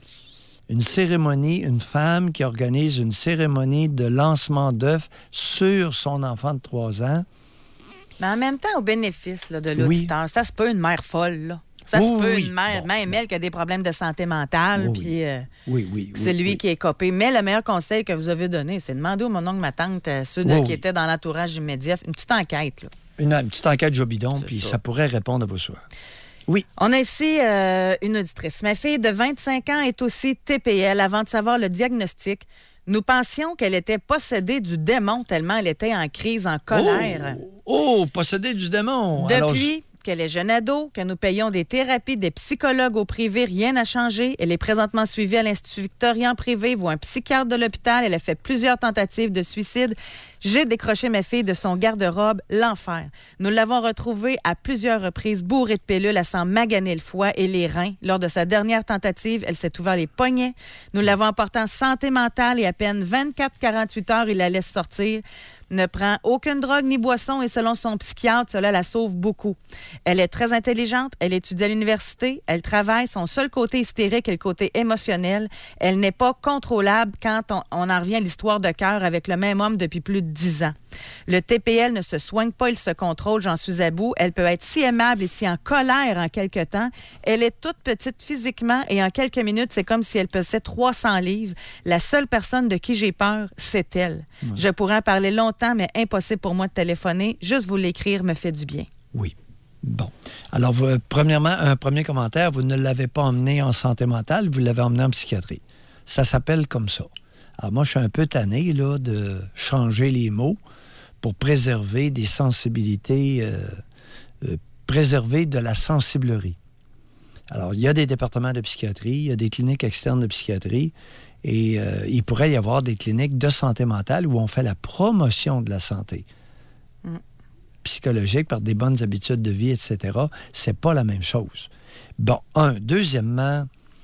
une cérémonie, une femme qui organise une cérémonie de lancement d'œufs sur son enfant de trois ans. Mais en même temps, au bénéfice là, de l'auditeur, oui. Ça se peut une mère folle, là. Ça oh, se peut oui. une mère, bon. même elle, qui a des problèmes de santé mentale, oh, puis oui. Euh, oui, oui, c'est oui, lui oui. qui est copé. Mais le meilleur conseil que vous avez donné, c'est de demander au mon oncle, ma tante, à ceux oh, là, oui. qui étaient dans l'entourage immédiat, une petite enquête, là. Une, une petite enquête jobidon, puis ça. ça pourrait répondre à vos souhaits. Oui. On a ici euh, une auditrice. Ma fille de vingt-cinq ans est aussi T P L. Avant de savoir le diagnostic, nous pensions qu'elle était possédée du démon tellement elle était en crise, en colère. Oh, oh possédée du démon! Depuis Alors, je... qu'elle est jeune ado, que nous payons des thérapies, des psychologues au privé, rien n'a changé. Elle est présentement suivie à l'Institut Victoria en privé, voit un psychiatre de l'hôpital. Elle a fait plusieurs tentatives de suicide. J'ai décroché ma fille de son garde-robe, l'enfer. Nous l'avons retrouvée à plusieurs reprises, bourrée de pilules, à s'en maganer le foie et les reins. Lors de sa dernière tentative, elle s'est ouvert les poignets. Nous l'avons emportée en santé mentale et à peine vingt-quatre à quarante-huit heures, il la laisse sortir. Ne prend aucune drogue ni boisson et selon son psychiatre, cela la sauve beaucoup. Elle est très intelligente, elle étudie à l'université, elle travaille, son seul côté hystérique est le côté émotionnel. Elle n'est pas contrôlable quand on, on en revient à l'histoire de cœur avec le même homme depuis plus de dix ans. Le T P L ne se soigne pas, il se contrôle, j'en suis à bout. Elle peut être si aimable et si en colère en quelque temps. Elle est toute petite physiquement et en quelques minutes, c'est comme si elle pesait trois cents livres. La seule personne de qui j'ai peur, c'est elle. Ouais. Je pourrais en parler longtemps, mais impossible pour moi de téléphoner. Juste vous l'écrire me fait du bien. Oui. Bon. Alors, vous, premièrement, un premier commentaire, vous ne l'avez pas emmené en santé mentale, vous l'avez emmené en psychiatrie. Ça s'appelle comme ça. Alors, moi, je suis un peu tanné, là, de changer les mots pour préserver des sensibilités, euh, euh, préserver de la sensiblerie. Alors, il y a des départements de psychiatrie, il y a des cliniques externes de psychiatrie, et euh, il pourrait y avoir des cliniques de santé mentale où on fait la promotion de la santé mm. psychologique par des bonnes habitudes de vie, et cetera. C'est pas la même chose. Bon, un. Deuxièmement,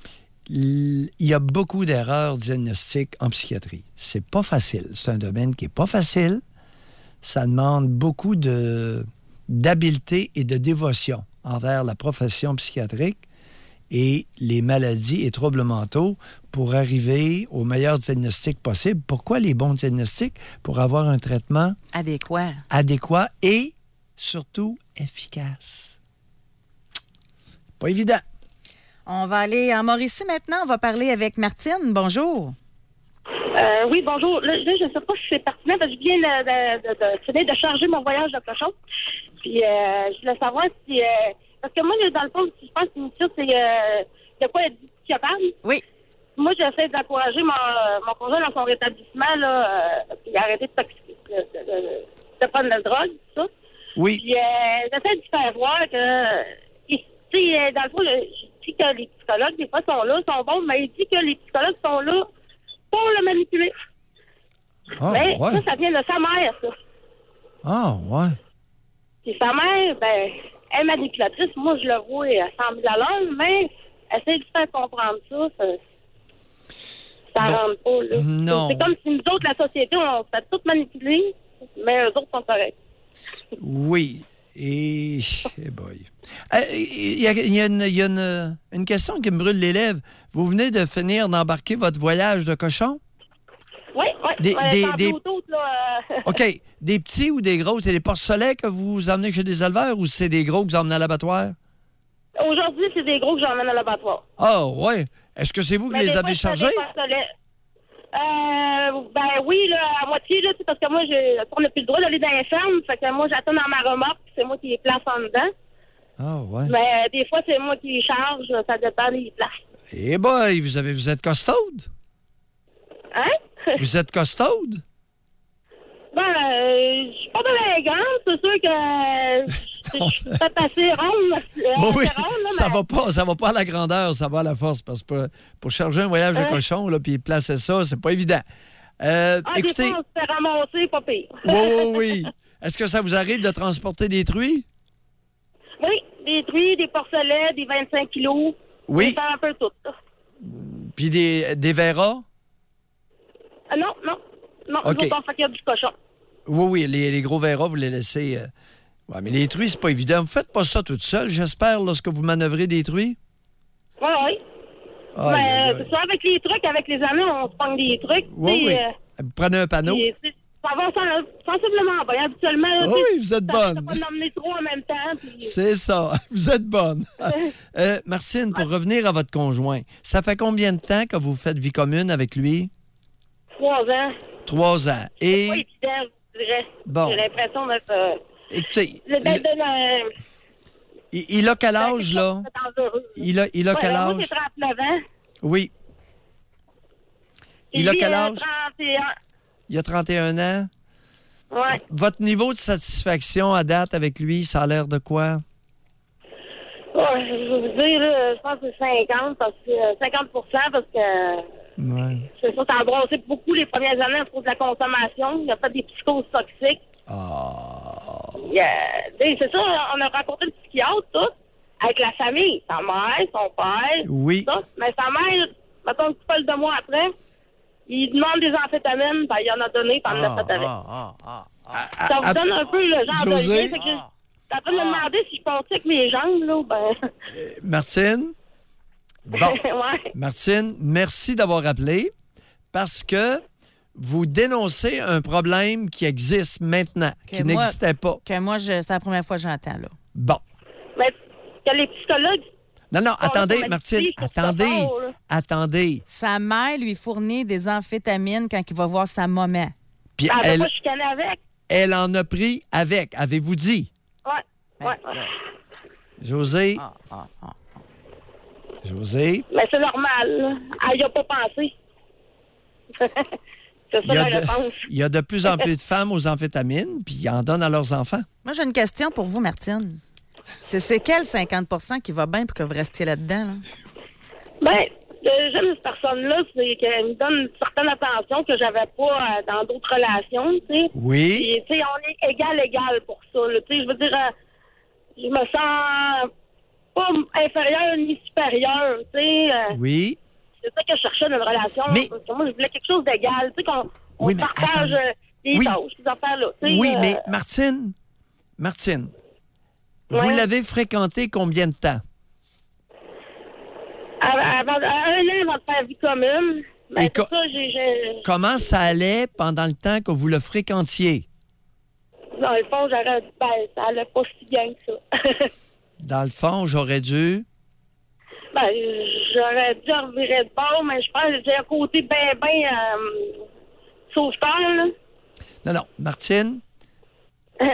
il y a beaucoup d'erreurs diagnostiques en psychiatrie. C'est pas facile. C'est un domaine qui est pas facile. Ça demande beaucoup de, d'habileté et de dévotion envers la profession psychiatrique et les maladies et troubles mentaux pour arriver au meilleur diagnostic possible. Pourquoi les bons diagnostics? Pour avoir un traitement adéquat, adéquat et surtout efficace. Pas évident. On va aller en Mauricie maintenant. On va parler avec Martine. Bonjour. Euh, oui, bonjour. Là, je ne sais pas si c'est pertinent, parce que je viens de, de, de, de, de charger mon voyage de cochon. Puis, euh, je voulais savoir si... Euh, parce que moi, dans le fond, si je pense que l'émission, c'est... Euh, de quoi être capable. Oui. Moi, j'essaie d'encourager mon, mon conjoint dans son rétablissement, là, euh, puis arrêter de, de, de, de, de prendre de la drogue, tout ça. Oui. Puis, euh, j'essaie de lui faire voir que, tu sais, dans le fond, je dis que les psychologues, des fois, sont là, sont bons, mais il dit que les psychologues sont là pour le manipuler. Ah, mais ouais. ça, ça vient de sa mère, ça. Ah, ouais. Puis sa mère, ben, elle est manipulatrice. Moi, je le vois à cent mille à l'heure, mais essayer de faire comprendre ça, ça, ça Ben, rentre pas, là. non. C'est comme si nous autres, la société, on se fait tout manipuler, mais eux autres sont corrects. Oui. Et. Eh boy. Euh, Il y a, il y a, une, il y a une, une question qui me brûle les lèvres. Vous venez de finir d'embarquer votre voyage de cochon? Oui, oui. Des- Ouais, des- sans des- Bluetooth, là, euh, OK. Des petits ou des gros? C'est des porcelets que vous emmenez chez des éleveurs ou c'est des gros que vous emmenez à l'abattoir? Aujourd'hui, c'est des gros que j'emmène à l'abattoir. Ah, ouais. Est-ce que c'est vous qui Mais les des avez fois, c'est chargés? des porcelets. Euh, ben oui, là, à moitié, là, tu sais, parce que moi, j'ai, on n'a plus le droit d'aller dans les fermes. Fait que moi, j'attends dans ma remorque, puis c'est moi qui les place en dedans. Ah, ouais. Mais euh, des fois, c'est moi qui les charge, ça dépend des places. Eh boy, vous, avez, vous êtes costaude? Hein? Vous êtes costaude? Ben, euh, je suis pas de la grande, c'est sûr que je suis peut-être assez ronde. euh, Oh oui, assez ronde, là, ça mais- va pas, ça va pas à la grandeur, ça va à la force. Parce que pour, pour charger un voyage de Hein? cochon, là, puis placer ça, c'est pas évident. Euh, Ah, écoutez, des fois, on se fait ramasser, pas pire. oui, oui, oui. Est-ce que ça vous arrive de transporter des truies? Oui, des truies, des porcelets, des vingt-cinq kilos. Oui. On fait un peu tout, ça. Puis des, des verras? Ah non, non. Non, OK. nous autres, on fait qu'il y a du cochon. Oui, oui, les, les gros verras, vous les laissez. euh, Ouais, mais les truies, c'est pas évident. Vous faites pas ça toute seule, j'espère, lorsque vous manœuvrez des truies? Oui, oui. Aïe, Mais aïe, euh, c'est ça, avec les trucs, avec les années, on se pogne des trucs. Oui, puis, oui. euh, Vous prenez un panneau? puis, c'est- ça va sen- sensiblement bien. Habituellement, là, Oui, tu sais, vous êtes ça- bonne. Ça pas d'emmener trop en même temps. Puis... C'est ça. Vous êtes bonne. Euh, Martine, pour revenir à votre conjoint, ça fait combien de temps que vous faites vie commune avec lui? Trois ans. Trois ans. C'est Et, pas évident, je dirais. Bon. J'ai l'impression d'être... Euh, écoutez, d'être le- dans- il, il a quel âge, là? c'est dangereux. Il a, il a Ouais, quel alors, moi, âge? j'ai trente-neuf ans. Oui. Et Il a lui, quel euh, âge? trente et un. Il a trente et un ans. Ouais. Votre niveau de satisfaction à date avec lui, ça a l'air de quoi? Ouais, je vais vous dire, là, je pense que c'est cinquante, parce que, euh, cinquante pour cent parce que Ouais. c'est ça, ça a brossé beaucoup les premières années à cause de la consommation. Il a fait des psychoses toxiques. Ah. Il, euh, tu sais, c'est ça, on a rencontré le psychiatre, tout, avec la famille, sa mère, son père, Oui. tout ça. Mais sa mère, mettons, tu parles de moi après, il demande des amphétamines, ben, il en a donné, puis il en a fait avec. Ça vous donne un peu le genre José? de lien. Fait que je- t'es en train de me demander si je pensais avec mes jambes, là, ou ben... Martine? Bon. Ouais. Martine, merci d'avoir appelé parce que vous dénoncez un problème qui existe maintenant, Que qui moi- n'existait pas. Que moi, je, c'est la première fois que j'entends, là. Bon. Mais que les psychologues... Non, non, Oh, attendez, là, Martine, je trouve ça attendez, fort, là. attendez. Sa mère lui fournit des amphétamines quand il va voir sa maman. Puis Ah, elle elle, pas chicaner avec. elle en a pris avec, avez-vous dit? Ouais, ouais. José? Ah, José? Mais c'est normal, là. Elle y a pas pensé. c'est Il ça y, a la de, réponse. il y a de plus en plus de femmes aux amphétamines, puis ils en donnent à leurs enfants. Moi, j'ai une question pour vous, Martine. C'est, c'est quel cinquante pour cent qui va bien pour que vous restiez là-dedans, là? Ben, euh, j'aime cette personne-là, c'est qu'elle me donne une certaine attention que j'avais pas euh, dans d'autres relations, tu sais. Oui. Puis, tu sais, on est égal, égal pour ça, là. Tu sais, je veux dire, euh, je me sens pas inférieure ni supérieure, tu sais. euh, Oui. C'est ça que je cherchais dans une relation. Mais- Parce que moi, je voulais quelque chose d'égal, tu sais, qu'on on Oui, mais partage attends. euh, les Oui. tâches, ces affaires-là. tu sais, Oui, euh, mais Martine, Martine, vous Ouais. l'avez fréquenté combien de temps? Avant, avant- un an avant de faire vie commune, ben, Et c'est co- ça, j'ai... j'ai- Comment ça allait pendant le temps que vous le fréquentiez? Dans le fond, j'aurais... Ben, ça allait pas si bien que ça. Dans le fond, j'aurais dû... Ben, j'aurais dû revirer de bord, mais je pense que j'ai un côté bien, bien euh, sauveteur, là. Non, non, Martine,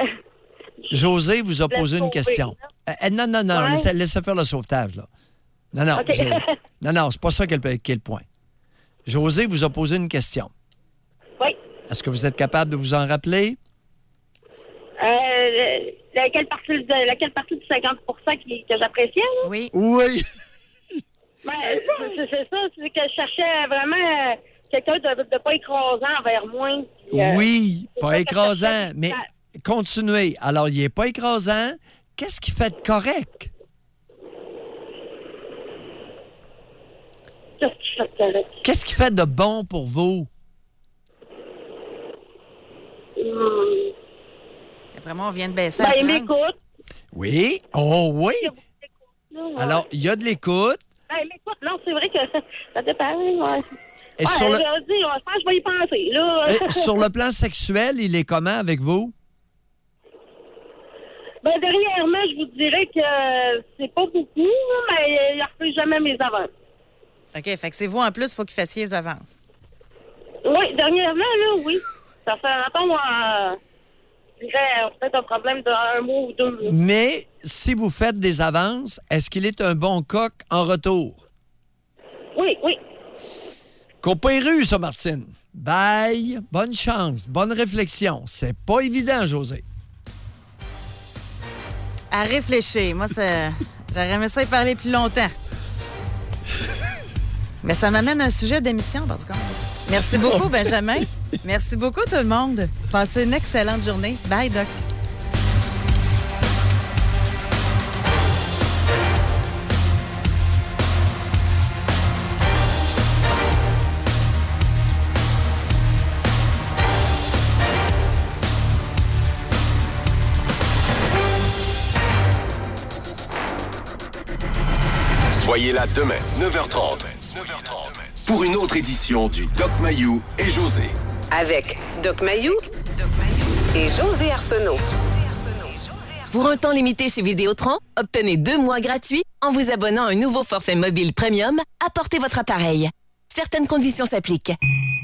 José vous a Je laisse posé une sauver, question. Euh, euh, non, non, non, Ouais. laissez, laissez faire le sauvetage, là. Non, non. OK. Jo- non, non, c'est pas ça qui est le, qui est le point. José vous a posé une question. Oui. Est-ce que vous êtes capable de vous en rappeler? Euh, laquelle, partie, de, laquelle partie du cinquante pour cent qui, que j'appréciais? Là? Oui. Oui. Ben, c'est, c'est ça, c'est que je cherchais vraiment euh, quelqu'un de, de pas écrasant envers moi. Puis, euh, Oui, c'est pas ça que je écrasant, cherchais. mais continuez. Alors, il n'est pas écrasant. Qu'est-ce qu'il fait de correct? Qu'est-ce qu'il fait de correct? Qu'est-ce qu'il fait de bon pour vous? Hum. Après moi, on vient de baisser Ben, à il trente. m'écoute. Oui. Oh oui. Là, ouais. Alors, il y a de l'écoute. Ben, il m'écoute. Non, c'est vrai que ça dépend. Ouais. Et ouais, sur le- je dis, je pense que je vais y penser. Là. Et sur le plan sexuel, il est comment avec vous? Ben, dernièrement, je vous dirais que c'est pas beaucoup, mais il ne refuse jamais mes avances. OK, fait que c'est vous en plus, il faut qu'il fassiez les avances. Oui, dernièrement, là, oui. Ça fait longtemps, euh, je dirais, euh, peut-être un problème d'un mois ou deux. là. Mais si vous faites des avances, est-ce qu'il est un bon coq en retour? Oui, oui. Coupé ça, Martine. Bye. Bonne chance. Bonne réflexion. C'est pas évident, José. À réfléchir. Moi, ça... j'aurais aimé ça y parler plus longtemps. Mais ça m'amène à un sujet d'émission, par contre. Merci beaucoup, Benjamin. Merci beaucoup, tout le monde. Passez une excellente journée. Bye, Doc. Soyez là demain, neuf heures trente, pour une autre édition du Doc Mayou et José. Avec Doc Mayou et José Arsenault. Pour un temps limité chez Vidéotron, obtenez deux mois gratuits en vous abonnant à un nouveau forfait mobile premium. Apportez votre appareil. Certaines conditions s'appliquent.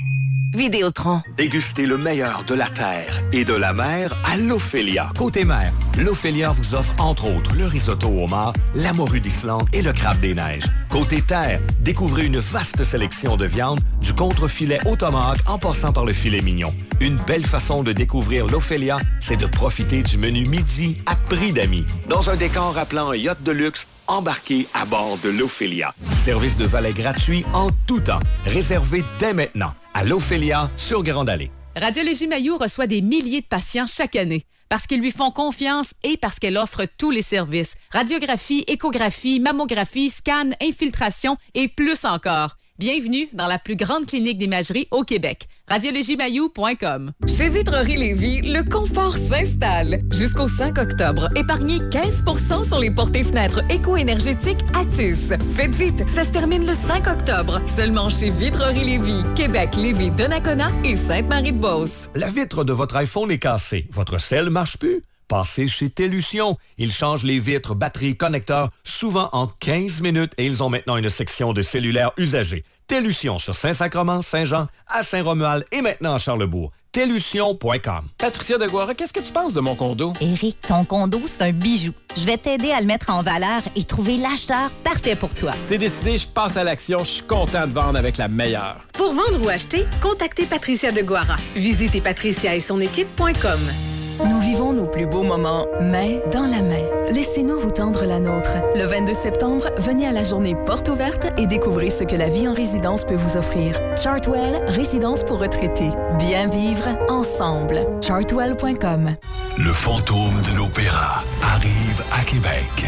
Vidéotron. Dégustez le meilleur de la terre et de la mer à l'Ophélia. Côté mer, l'Ophélia vous offre entre autres le risotto au homard, la morue d'Islande et le crabe des neiges. Côté terre, découvrez une vaste sélection de viande, du contrefilet au tomahawk en passant par le filet mignon. Une belle façon de découvrir l'Ophélia, c'est de profiter du menu midi à prix d'amis. Dans un décor rappelant un yacht de luxe, embarquez à bord de l'Ophélia. Service de valet gratuit en tout temps. Réservé dès maintenant à l'Ophélia sur Grande Allée. Radiologie Mayou reçoit des milliers de patients chaque année parce qu'ils lui font confiance et parce qu'elle offre tous les services. Radiographie, échographie, mammographie, scan, infiltration et plus encore. Bienvenue dans la plus grande clinique d'imagerie au Québec. radiologie mayou point com. Chez Vitrerie Lévis, le confort s'installe. Jusqu'au cinq octobre, épargnez quinze pour cent sur les portes et fenêtres éco-énergétiques Atis. Faites vite, ça se termine le cinq octobre. Seulement chez Vitrerie Lévis, Québec, Lévis, Donnacona et Sainte-Marie-de-Beauce. La vitre de votre iPhone est cassée. Votre cell marche plus? Passez chez Télution. Ils changent les vitres, batteries, connecteurs, souvent en quinze minutes et ils ont maintenant une section de cellulaire usagé. Télution sur Saint-Sacrement, Saint-Jean, à Saint-Romuald et maintenant à Charlesbourg. Télution point com. Patricia Deguara, qu'est-ce que tu penses de mon condo? Éric, ton condo, c'est un bijou. Je vais t'aider à le mettre en valeur et trouver l'acheteur parfait pour toi. C'est décidé, je passe à l'action. Je suis content de vendre avec la meilleure. Pour vendre ou acheter, contactez Patricia Deguara. Visitez patricia et son équipe point com. Nous vivons nos plus beaux moments main dans la main. Laissez-nous vous tendre la nôtre. Le vingt-deux septembre, venez à la journée porte ouverte et découvrez ce que la vie en résidence peut vous offrir. Chartwell, résidence pour retraités. Bien vivre ensemble. chartwell point com. Le fantôme de l'opéra arrive à Québec.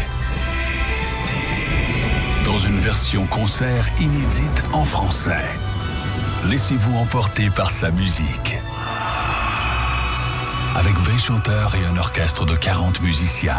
Dans une version concert inédite en français. Laissez-vous emporter par sa musique. Avec vingt chanteurs et un orchestre de quarante musiciens.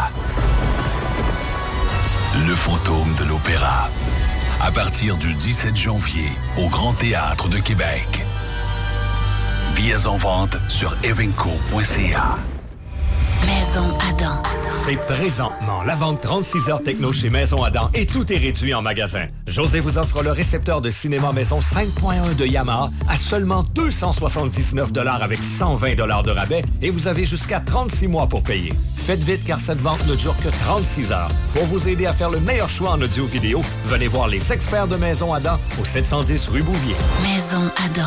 Le fantôme de l'opéra. À partir du dix-sept janvier, au Grand Théâtre de Québec. Billets en vente sur evenco point c a. Mais Maison Adam. C'est présentement la vente trente-six heures techno chez Maison Adam et tout est réduit en magasin. José vous offre le récepteur de cinéma maison cinq point un de Yamaha à seulement deux cent soixante-dix-neuf dollars avec cent vingt dollars de rabais et vous avez jusqu'à trente-six mois pour payer. Faites vite car cette vente ne dure que trente-six heures. Pour vous aider à faire le meilleur choix en audio-vidéo, venez voir les experts de Maison Adam au sept cent dix rue Bouvier. Maison Adam.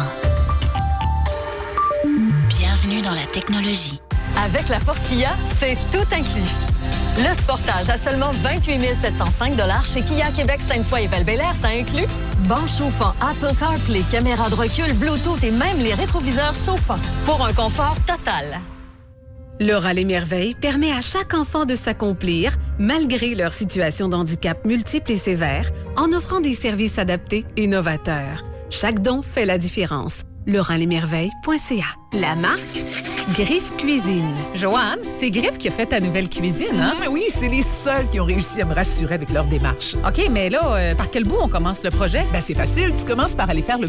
Bienvenue dans la technologie. Avec la Force Kia, c'est tout inclus. Le Sportage à seulement vingt-huit mille sept cent cinq dollars chez Kia Québec, Sainte-Foy et Val-Bélair, ça inclut banc chauffant, Apple CarPlay, caméra de recul, Bluetooth et même les rétroviseurs chauffants pour un confort total. Le Rallye Merveille permet à chaque enfant de s'accomplir malgré leur situation de handicap multiple et sévère en offrant des services adaptés et novateurs. Chaque don fait la différence. le rallye merveille point c a. La marque Griffe Cuisine. Joanne, c'est Griffe qui a fait ta nouvelle cuisine, hein? Mmh, oui, c'est les seuls qui ont réussi à me rassurer avec leur démarche. OK, mais là, euh, par quel bout on commence le projet? Ben, c'est facile. Tu commences par aller faire le